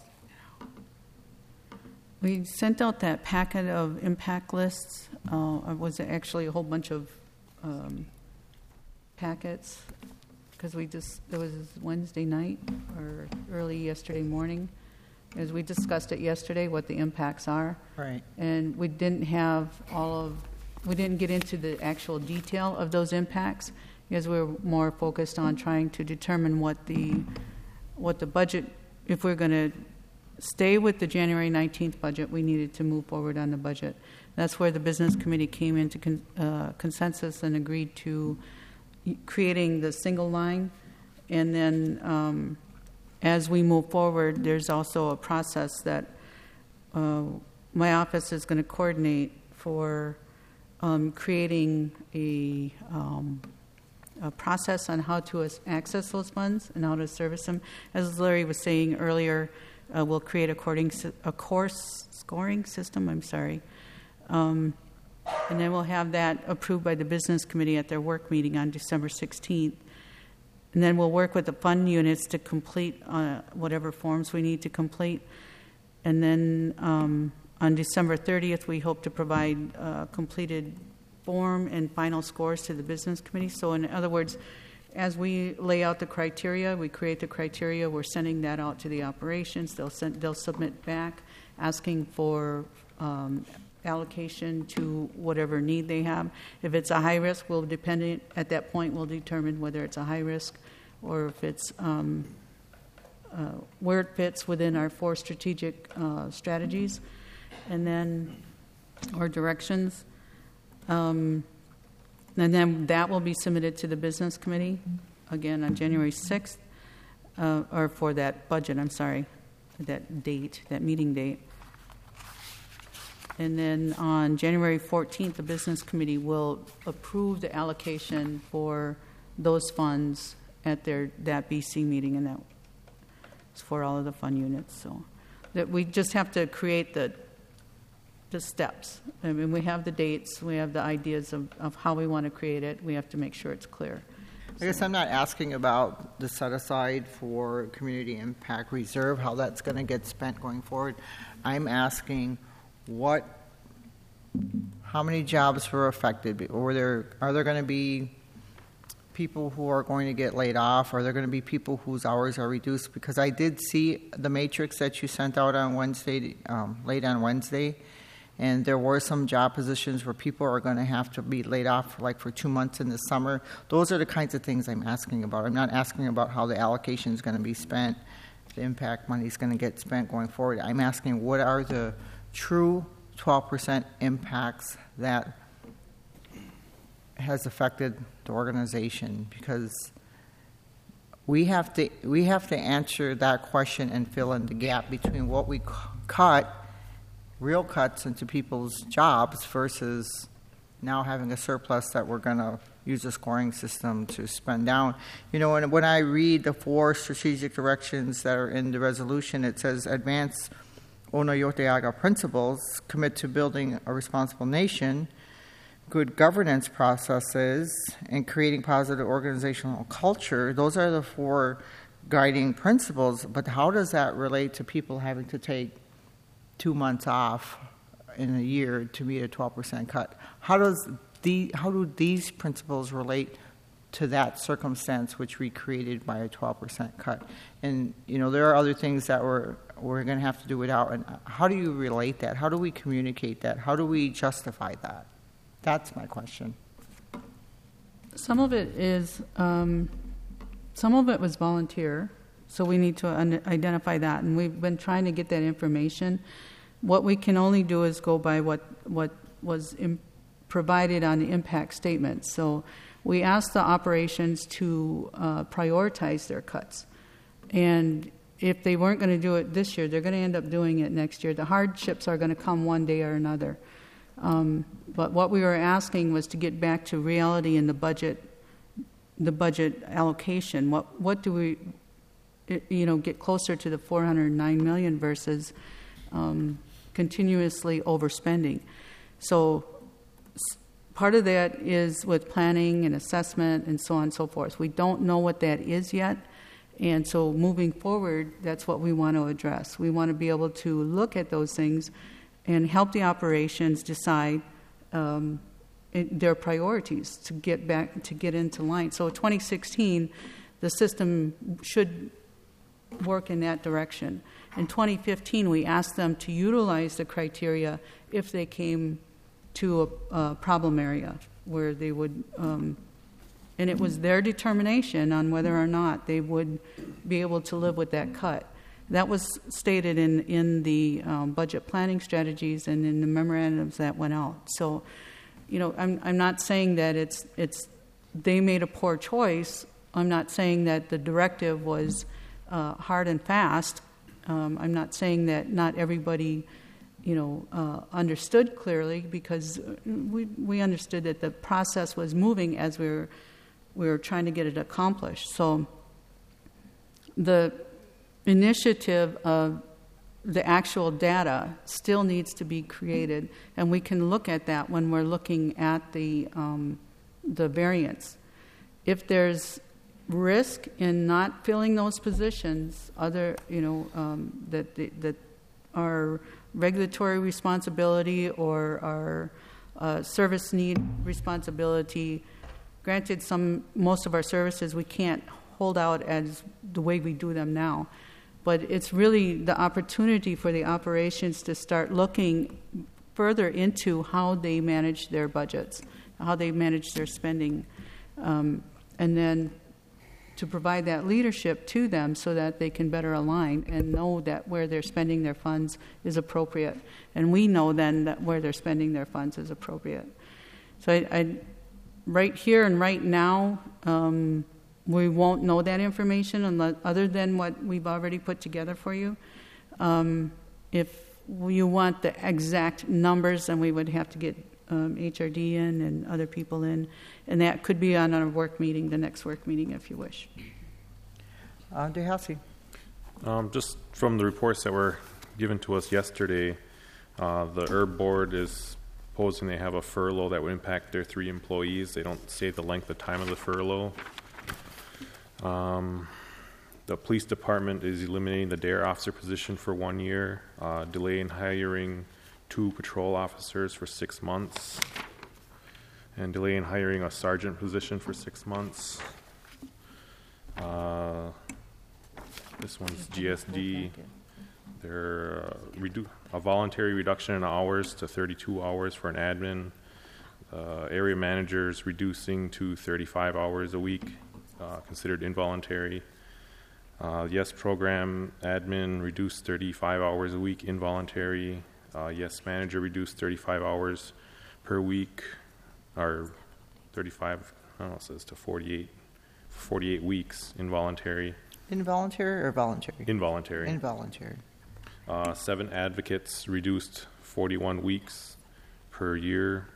We sent out that packet of impact lists. Uh, it was actually a whole bunch of um, packets, because we just, it was Wednesday night or early yesterday morning, as we discussed it yesterday, what the impacts are. Right. And we didn't have all of We didn't get into the actual detail of those impacts because we were more focused on trying to determine what the what the budget, if we're going to stay with the January nineteenth budget, we needed to move forward on the budget. That's where the business committee came into con, uh, consensus and agreed to creating the single line. And then um, as we move forward, there's also a process that uh, my office is going to coordinate for Um, creating a, um, a process on how to as- access those funds and how to service them. As Larry was saying earlier, uh, we'll create a, cording, a course scoring system, I'm sorry. Um, and then we'll have that approved by the business committee at their work meeting on December sixteenth. And then we'll work with the fund units to complete uh, whatever forms we need to complete. And then um, on December thirtieth, we hope to provide uh, completed form and final scores to the business committee. So in other words, as we lay out the criteria, we create the criteria, we're sending that out to the operations. They'll send, they'll submit back asking for um, allocation to whatever need they have. If it's a high risk, we'll depend, at that point, we'll determine whether it's a high risk or if it's um, uh, where it fits within our four strategic uh, strategies. And then, or directions. Um, and then that will be submitted to the business committee, again, on January sixth, uh, or for that budget, I'm sorry, that date, that meeting date. And then on January fourteenth, the business committee will approve the allocation for those funds at their that B C meeting, and that's for all of the fund units. So that we just have to create the the steps. I mean, we have the dates, we have the ideas of, of how we want to create it. We have to make sure it's clear. I guess I'm not asking about the set aside for community impact reserve, how that's going to get spent going forward. I'm asking what, how many jobs were affected? Or there, are there going to be people who are going to get laid off? Are there going to be people whose hours are reduced? Because I did see the matrix that you sent out on Wednesday, um, late on Wednesday, and there were some job positions where people are going to have to be laid off for like for two months in the summer. Those are the kinds of things I'm asking about. I'm not asking about how the allocation is going to be spent, the impact money is going to get spent going forward. I'm asking what are the true twelve percent impacts that has affected the organization, because we have to we have to answer that question and fill in the gap between what we c- cut, real cuts into people's jobs, versus now having a surplus that we're going to use a scoring system to spend down. You know, and when I read the four strategic directions that are in the resolution, it says advance Ono Yoteaga principles, commit to building a responsible nation, good governance processes, and creating positive organizational culture. Those are the four guiding principles, but how does that relate to people having to take two months off in a year to meet a twelve percent cut? How does the how do these principles relate to that circumstance which we created by a twelve percent cut? And you know, there are other things that we're we're going to have to do without. And how do you relate that? How do we communicate that? How do we justify that? That's my question. Some of it is, um, some of it was volunteer, so we need to un- identify that, and we've been trying to get that information. What we can only do is go by what what was im- provided on the impact statement. So we asked the operations to uh, prioritize their cuts, and if they weren't going to do it this year, they're going to end up doing it next year. The hardships are going to come one day or another. Um, but what we were asking was to get back to reality in the budget, the budget allocation. What what do we, you know, get closer to the four hundred nine million versus um, continuously overspending? So s- part of that is with planning and assessment and so on and so forth. We don't know what that is yet. And so moving forward, that's what we want to address. We want to be able to look at those things and help the operations decide um, it, their priorities to get back, to get into line. So twenty sixteen, the system should work in that direction. In twenty fifteen, we asked them to utilize the criteria if they came to a, a problem area where they would, um, and it was their determination on whether or not they would be able to live with that cut. That was stated in, in the um, budget planning strategies and in the memorandums that went out. So, you know, I'm I'm not saying that it's it's they made a poor choice. I'm not saying that the directive was uh, hard and fast. Um, I'm not saying that not everybody, you know, uh, understood clearly, because we we understood that the process was moving as we were we were trying to get it accomplished. So the initiative of the actual data still needs to be created, and we can look at that when we're looking at the um, the variance. If there's risk in not filling those positions, other you know um, that that are regulatory responsibility or our uh, service need responsibility. Granted, some most of our services we can't hold out as the way we do them now. But it's really the opportunity for the operations to start looking further into how they manage their budgets, how they manage their spending, um, and then to provide that leadership to them so that they can better align and know that where they're spending their funds is appropriate. And we know then that where they're spending their funds is appropriate. So I, I right here and right now, um, we won't know that information unless, other than what we've already put together for you. Um, if you want the exact numbers, then we would have to get um, H R D in and other people in, and that could be on a work meeting, the next work meeting, if you wish. Uh, DeHassy. Um, just from the reports that were given to us yesterday, Uh, the herb board is proposing they have a furlough that would impact their three employees. They don't say the length of time of the furlough. Um, the police department is eliminating the dare officer position for one year, uh, delaying hiring two patrol officers for six months, and delaying hiring a sergeant position for six months. Uh, this one's G S D. They're uh, redu- a voluntary reduction in hours to thirty-two hours for an admin. Uh, area managers reducing to thirty-five hours a week, uh, considered involuntary. Uh, yes program admin reduced thirty-five hours a week, involuntary. Uh, yes manager reduced thirty-five hours per week, or thirty-five, I don't know, it says to forty-eight, forty-eight weeks, involuntary. Involuntary or voluntary? Involuntary. Involuntary. Uh, seven advocates reduced forty-one weeks per year.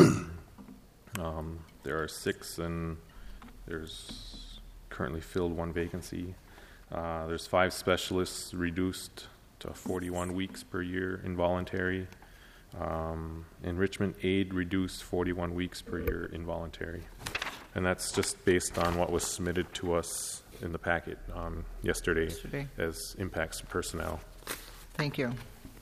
um, there are six, and there's currently filled one vacancy. Uh, there's five specialists reduced to forty-one weeks per year, involuntary. Um, enrichment aid reduced forty-one weeks per year, involuntary. And that's just based on what was submitted to us in the packet um, yesterday, yesterday as impacts to personnel. Thank you.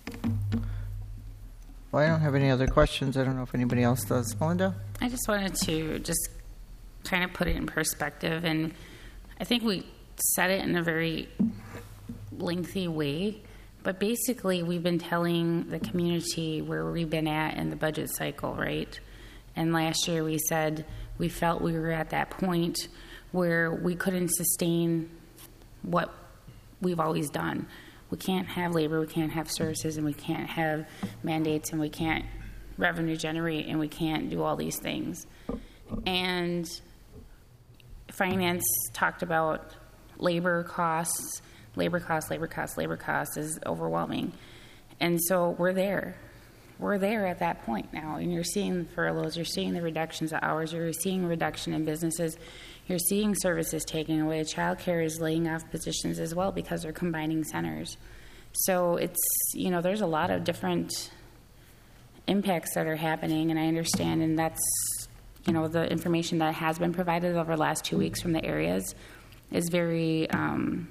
Well, I don't have any other questions. I don't know if anybody else does. Melinda? I just wanted to just kind of put it in perspective, and I think we said it in a very lengthy way, but basically we've been telling the community where we've been at in the budget cycle, right? And last year we said we felt we were at that point where we couldn't sustain what we've always done. We can't have labor, we can't have services, and we can't have mandates, and we can't revenue generate, and we can't do all these things. And finance talked about labor costs, labor costs, labor costs, labor costs is overwhelming. And so we're there. We're there at that point now. And you're seeing the furloughs, you're seeing the reductions of hours, you're seeing reduction in businesses, you're seeing services taken away. Child care is laying off positions as well because they're combining centers. So it's, you know, there's a lot of different impacts that are happening, and I understand, and that's, you know, the information that has been provided over the last two weeks from the areas is very um,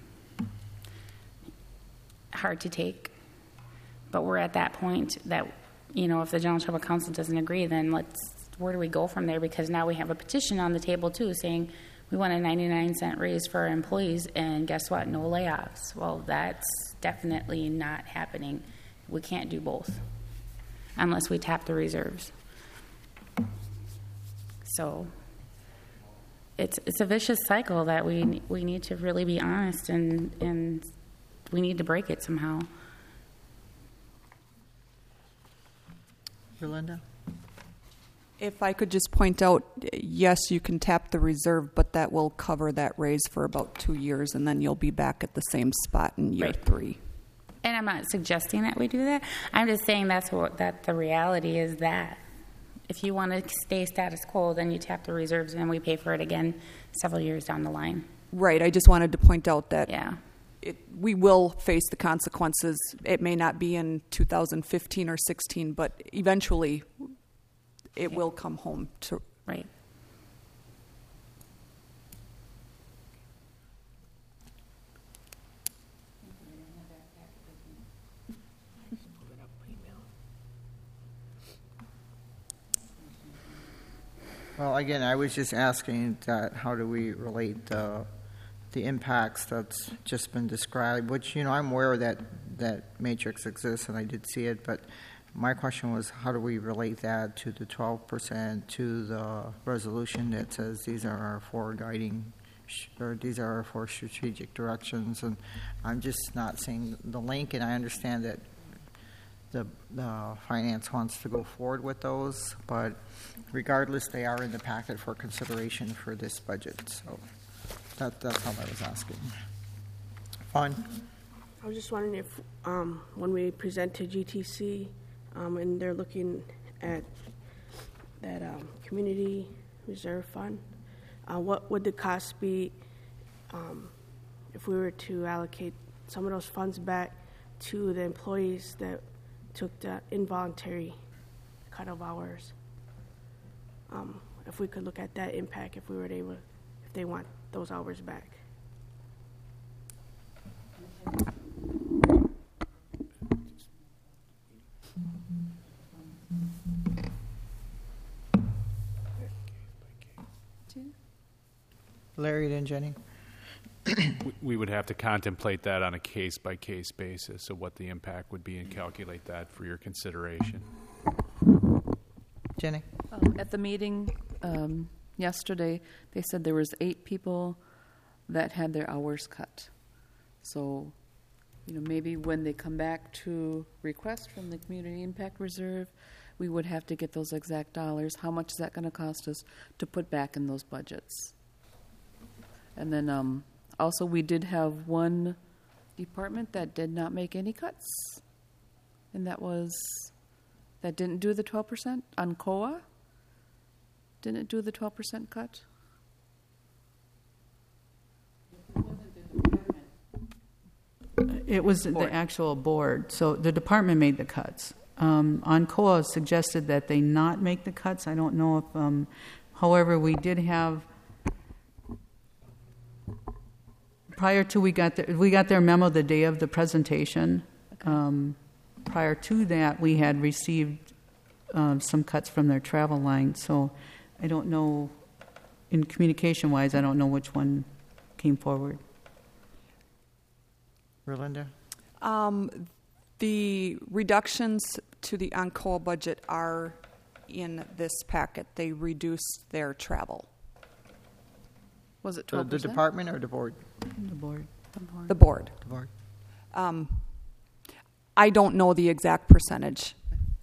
hard to take. But we're at that point that, you know, if the General Tribal Council doesn't agree, then let's, where do we go from there? Because now we have a petition on the table, too, saying we want a ninety-nine cent raise for our employees, and guess what? No layoffs. Well, that's definitely not happening. We can't do both unless we tap the reserves. So it's it's a vicious cycle that we we need to really be honest, and and we need to break it somehow. Yolanda? If I could just point out, yes, you can tap the reserve, but that will cover that raise for about two years, and then you'll be back at the same spot in year Right. three. And I'm not suggesting that we do that. I'm just saying that's what that the reality is that if you want to stay status quo, then you tap the reserves and we pay for it again several years down the line. Right. I just wanted to point out that Yeah. it, we will face the consequences. It may not be in two thousand fifteen or sixteen, but eventually it will come home to. Right. Well, again, I was just asking that how do we relate uh, the impacts that's just been described, which, you know, I'm aware that that matrix exists and I did see it, but my question was how do we relate that to the twelve percent, to the resolution that says these are our four guiding, sh- or these are our four strategic directions, and I'm just not seeing the link, and I understand that the, the finance wants to go forward with those, but regardless, they are in the packet for consideration for this budget. So that, that's all I was asking. Fine. I was just wondering if, um, when we present to G T C, um, and they're looking at that um, community reserve fund, uh, what would the cost be um, if we were to allocate some of those funds back to the employees that took the involuntary cut of hours. Um, if we could look at that impact, if we were able, if they want those hours back. Larry, then Jenny. We- We would have to contemplate that on a case-by-case basis of what the impact would be and calculate that for your consideration. Jenny? Um, At the meeting um, yesterday, they said there was eight people that had their hours cut. So, you know, maybe when they come back to request from the Community Impact Reserve, we would have to get those exact dollars. How much is that going to cost us to put back in those budgets? And then um, also, we did have one department that did not make any cuts, and that was, that didn't do the twelve percent on C O A? Didn't it do the twelve percent cut? It was the actual board, so the department made the cuts. Um, on C O A suggested that they not make the cuts. I don't know if, um, however, we did have, prior to we got, the, we got their memo the day of the presentation. Okay. Um, prior to that, we had received um, some cuts from their travel line, so I don't know, in communication-wise, I don't know which one came forward. Rolinda? Um, the reductions to the on-call budget are in this packet. They reduced their travel. Was it The, twelve the percent? department or the board? The board. The board. The board. Um, I don't know the exact percentage.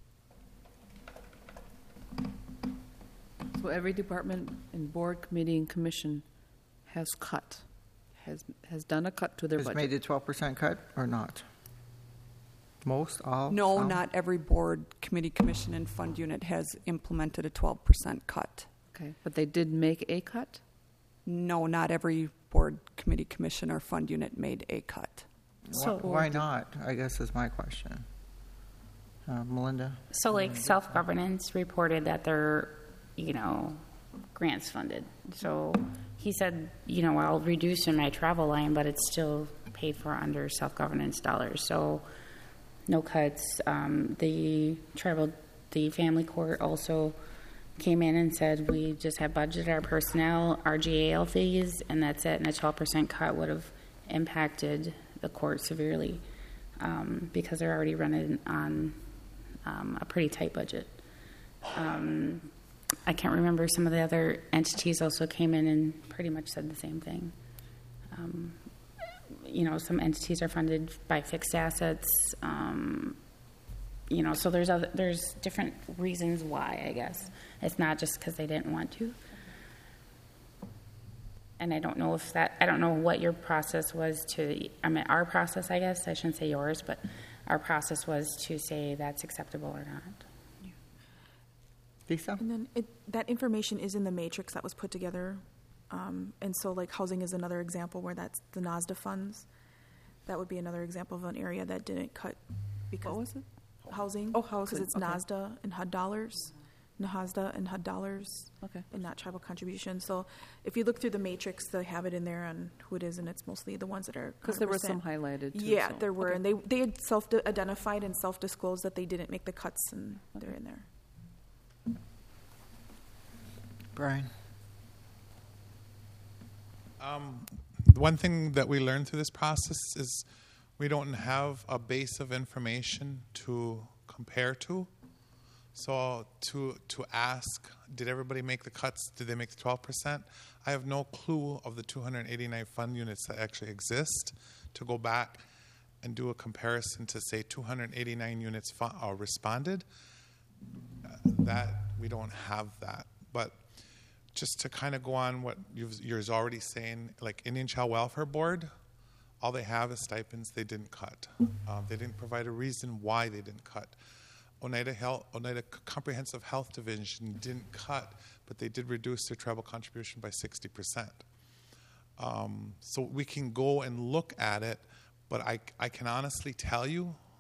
So every department and board, committee, and commission has cut, has has done a cut to their Has budget. made a twelve percent cut or not? Most, all? No, some? not every board, committee, commission, and fund unit has implemented a twelve percent cut. Okay, but they did make a cut? No, not every board, committee, commission, or fund unit made a cut. Why, why not, I guess is my question. Uh, Melinda? So like self-governance reported that they're, you know, grants funded. So he said, you know, I'll reduce in my travel line, but it's still paid for under self-governance dollars. So no cuts. Um, the tribal, the family court also came in and said we just have budgeted our personnel, our G A L fees, and that's it. And a twelve percent cut would have impacted the court severely um, because they're already running on um, a pretty tight budget. Um, I can't remember, some of the other entities also came in and pretty much said the same thing. Um, you know, some entities are funded by fixed assets. Um, you know, so there's other, there's different reasons why, I guess. It's not just because they didn't want to. And I don't know if that, I don't know what your process was to, I mean, our process, I guess, I shouldn't say yours, but our process was to say that's acceptable or not. Lisa? And then it, that information is in the matrix that was put together. Um, and so like housing is another example where that's the NASDA funds. That would be another example of an area that didn't cut because. What was it? Housing. Oh, housing, Because it's okay. NASDA and H U D dollars, NASDA and H U D dollars. Okay. And not tribal contribution. So if you look through the matrix, they have it in there on who it is, and it's mostly the ones that are. Because there were one hundred some percent. highlighted too. Yeah, so- there were, okay. and they they had self-identified and self-disclosed that they didn't make the cuts, and they're in there. Brian? Um, one thing that we learned through this process is we don't have a base of information to compare to. So to to ask, did everybody make the cuts? Did they make the twelve percent? I have no clue of the two hundred eighty-nine fund units that actually exist to go back and do a comparison to say two hundred eighty-nine units fu- uh, responded. Uh, that we don't have that, but just to kind of go on what you've, you're already saying, like Indian Child Welfare Board, all they have is stipends. They didn't cut. Um, they didn't provide a reason why they didn't cut. Oneida Health, Oneida Comprehensive Health Division didn't cut, but they did reduce their tribal contribution by sixty percent. Um, so we can go and look at it, but I, I can honestly tell you,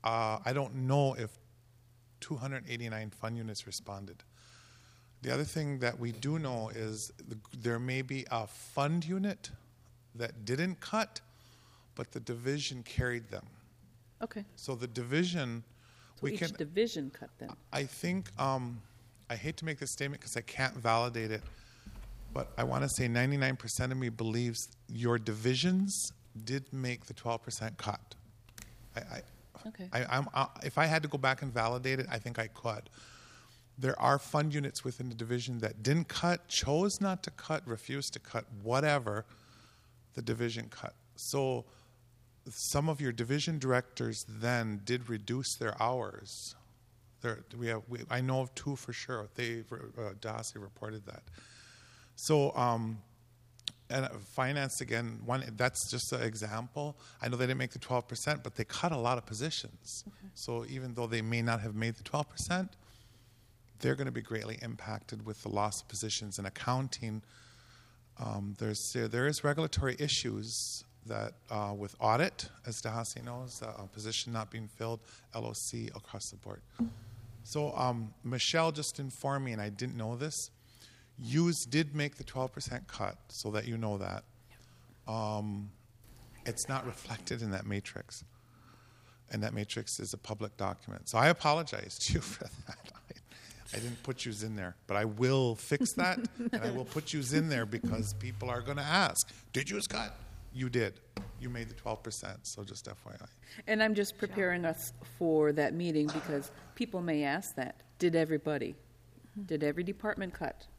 uh, I don't know if two hundred eighty-nine fund units responded. The other thing that we do know is the, there may be a fund unit that didn't cut, but the division carried them. Okay. So the division, So we each can. division cut then. I think, um, I hate to make this statement because I can't validate it, but I want to say ninety-nine percent of me believes your divisions did make the twelve percent cut. I, I, Okay. I, I'm, uh, if I had to go back and validate it, I think I could. There are fund units within the division that didn't cut, chose not to cut, refused to cut, whatever, the division cut. So some of your division directors then did reduce their hours. There, we have, we, I know of two for sure. They, uh, Dasi reported that. So, um, and finance again, one that's just an example. I know they didn't make the twelve percent, but they cut a lot of positions. Okay. So even though they may not have made the twelve percent, they're going to be greatly impacted with the loss of positions in accounting. Um, there's there, there is regulatory issues that uh, with audit, as Dahasi knows, uh, a position not being filled, L O C across the board. So um, Michelle just informed me, and I didn't know this. Hughes did make the twelve percent cut, so that you know that. Um, it's not reflected in that matrix. And that matrix is a public document. So I apologize to you for that. I, I didn't put yous in there, but I will fix that, and I will put yous in there because people are going to ask, did yous cut? You did. You made the twelve percent, so just F Y I. And I'm just preparing us for that meeting because people may ask that. Did everybody? Did every department cut?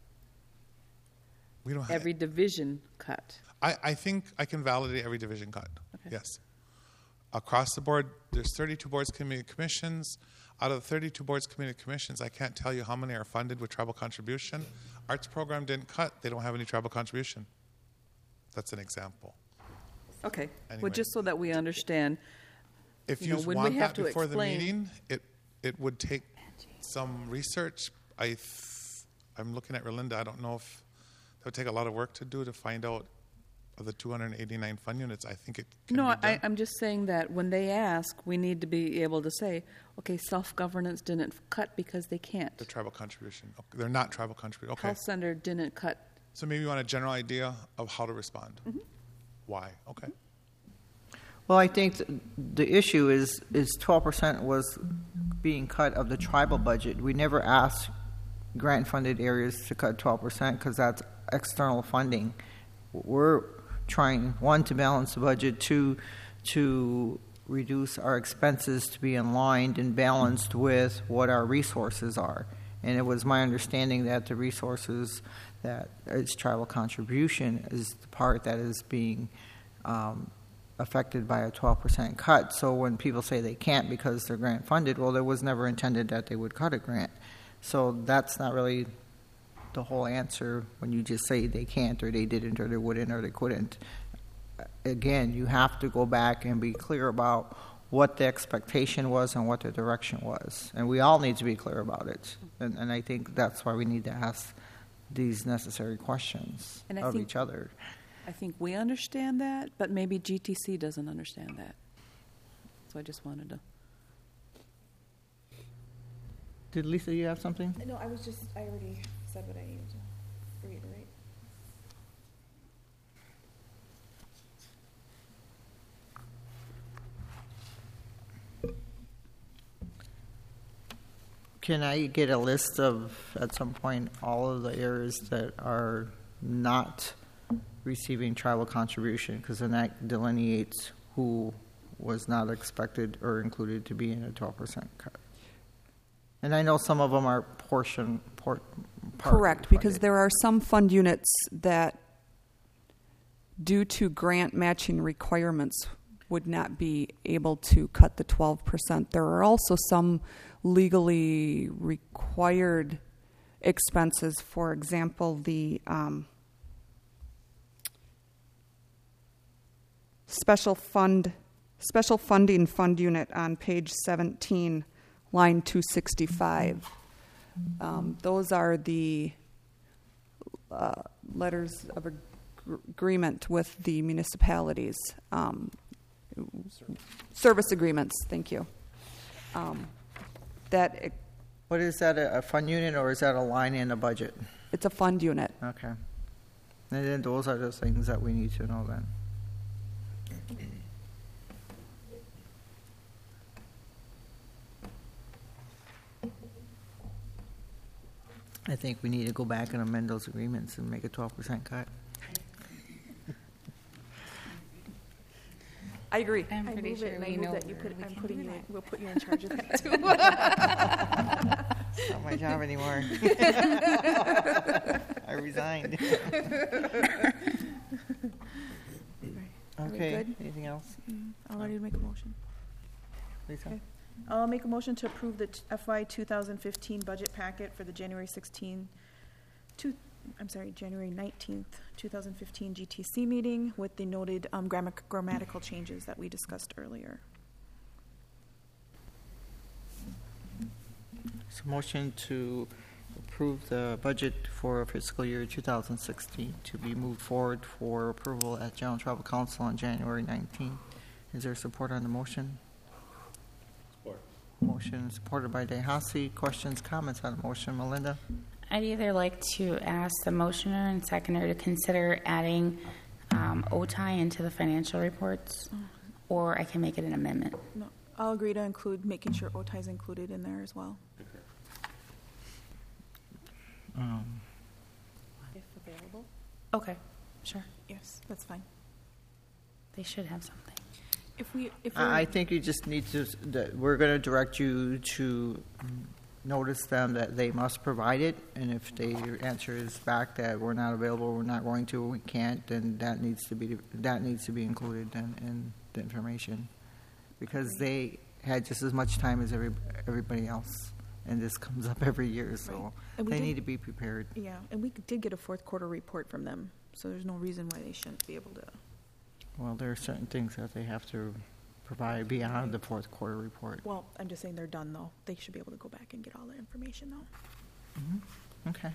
We don't have Every division cut? I, I think I can validate every division cut. Okay. Yes. Across the board, there's thirty-two boards, committee, commissions. Out of the thirty-two boards, committee, commissions, I can't tell you how many are funded with tribal contribution. Arts program didn't cut. They don't have any tribal contribution. That's an example. Okay. Anyway. Well, just so that we understand, If you you know, when we want have that to before explain- the meeting, it it would take some research. I th- I'm looking at Relinda. I don't know if that would take a lot of work to do to find out of the two hundred eighty-nine fund units. I think it can no, be done. I, I'm just saying that when they ask, we need to be able to say, okay, self-governance didn't cut because they can't. The tribal contribution. Okay. They're not tribal contribution. Okay. Health center didn't cut. So maybe you want a general idea of how to respond. Mm-hmm. Why? Okay. Well, I think th- the issue is is twelve percent was being cut of the tribal budget. We never asked grant-funded areas to cut twelve percent because that's external funding. We're trying, one, to balance the budget, two, to reduce our expenses to be in line and balanced with what our resources are. And it was my understanding that the resources that is tribal contribution is the part that is being um, affected by a twelve percent cut. So when people say they can't because they're grant funded, well, it was never intended that they would cut a grant. So that's not really the whole answer when you just say they can't or they didn't or they wouldn't or they couldn't. Again, you have to go back and be clear about what the expectation was and what the direction was. And we all need to be clear about it. And, and I think that's why we need to ask these necessary questions And I of think- each other. I think we understand that, but maybe G T C doesn't understand that. So I just wanted to. Did Lisa, you have something? No, I was just, I already said what I needed to reiterate. Can I get a list of, at some point, all of the areas that are not receiving tribal contribution? Because then that delineates who was not expected or included to be in a twelve percent cut. And I know some of them are portion, por- Correct, because funded. there are some fund units that, due to grant matching requirements, would not be able to cut the twelve percent. There are also some legally required expenses. For example, the um, special fund, special funding fund unit on page seventeen, line two sixty-five. Um, those are the uh, letters of ag- agreement with the municipalities. Um, service agreements, thank you. Um, That, it- What is that, a a fund unit, or is that a line in the budget? it's a fund unit. Okay. And then those are the things that we need to know then. I think we need to go back and amend those agreements and make a twelve percent cut. I agree. I'm I pretty move sure it, and I we move know that you where put, we I'm can putting do you, that. we'll put you in charge of that too. Not my job anymore. I resigned. Are we Okay, good? anything else? I'm ready to make a motion. Lisa? Okay. I'll make a motion to approve the t- F Y two thousand fifteen budget packet for the January sixteenth, two, I'm sorry, January nineteenth, two thousand fifteen G T C meeting with the noted um, grammar, grammatical changes that we discussed earlier. So motion to approve the budget for fiscal year two thousand sixteen to be moved forward for approval at General Tribal Council on January nineteenth. Is there support on the motion? Support. Motion supported by DeHassy. Questions, comments on the motion, Melinda? I'd either like to ask the motioner and seconder to consider adding um, O T I into the financial reports, or I can make it an amendment. No, I'll agree to include, making sure O T I is included in there as well. Um, If available. Okay, sure. Yes, that's fine. They should have something. If we, if I I we, think you just need to, that we're going to direct you to notice them that they must provide it, and if their answer is back that we're not available, we're not going to, we can't, then that needs to be, that needs to be included then in the information. Because they had just as much time as every, everybody else, and this comes up every year, so Right. And we they did- need to be prepared. yeah, and we did get a fourth quarter report from them, so there's no reason why they shouldn't be able to. Well, there are certain things that they have to provide beyond the fourth quarter report. Well, I'm just saying they're done though. They should be able to go back and get all the information though. Mhm. Okay.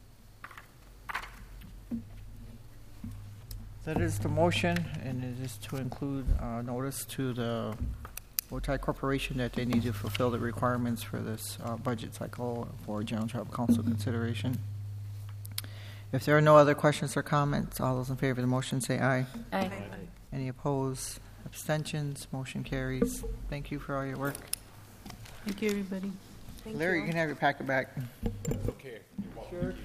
That is the motion, and it is to include uh, notice to the Wotai Corporation that they need to fulfill the requirements for this uh, budget cycle for General Tribal Council consideration. If there are no other questions or comments, all those in favor of the motion say aye. Aye. Any opposed? Abstentions? Motion carries. Thank you for all your work. Thank you, everybody. Thank Larry, you. you can have your packet back. Okay. Sure.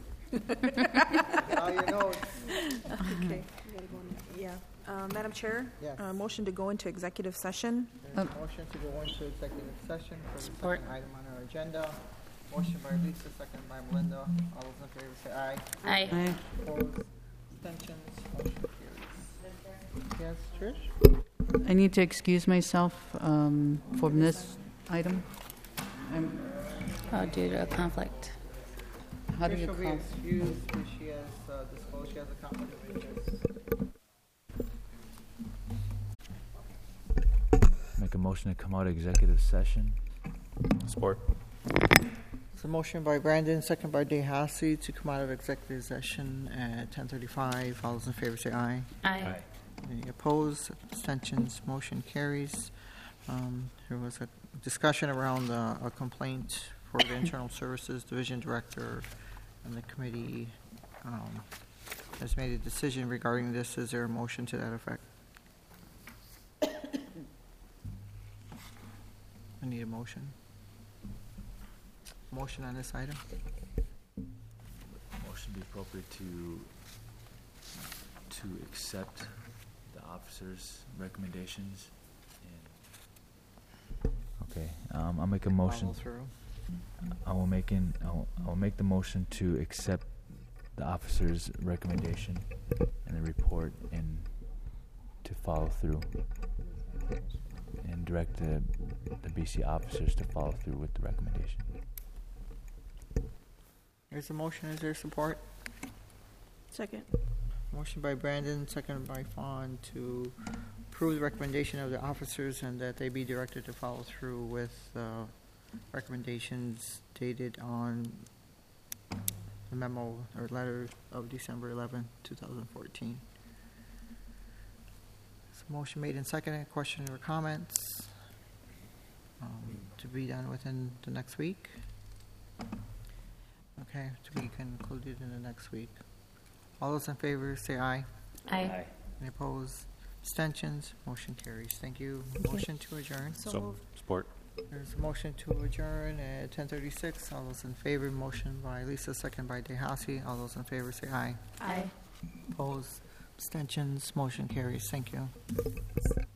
All your notes. Okay. Yeah. Uh, Madam Chair? Yes. Uh, motion to go into executive session. There's a motion to go into executive session for the Support. second item on our agenda. Motion by Lisa, second by Melinda. All those in favor say aye. Aye. Aye. Opposed? Abstentions? Motion carries. Yes, Trish? I need to excuse myself um, from this item. I'm- Oh, due to a conflict. How do Trish you will be call? excused because she has uh, disclosed she has a conflict of interest. Make a motion to come out of executive session. Support. It's a motion by Brandon, second by DeHassy to come out of executive session at ten thirty-five. All those in favor say aye. Aye. Any opposed? Abstentions? Motion carries. Um, There was a discussion around uh, a complaint for the Internal Services Division Director, and the committee um, has made a decision regarding this. Is there a motion to that effect? I need a motion. Motion on this item? Motion be appropriate to to accept the officer's recommendations. And okay, um, I'll make a motion. Follow through. I will make in. I will, I will make the motion to accept the officer's recommendation and the report, and to follow through, and direct the the B C officers to follow through with the recommendation. There's a motion. Is there support? Second. Motion by Brandon, seconded by Fawn to approve the recommendation of the officers and that they be directed to follow through with uh, recommendations dated on the memo or letter of December eleventh, two thousand fourteen. So motion made and seconded. Question or comments? um, to be done within the next week. Okay, to be concluded in the next week. All those in favor say aye. Aye. Any opposed? Abstentions? Motion carries. Thank you. Motion to adjourn. So So, moved. support. There's a motion to adjourn at ten thirty-six. All those in favor, motion by Lisa, second by DeHassy. All those in favor say aye. Aye. Opposed? Abstentions? Motion carries. Thank you.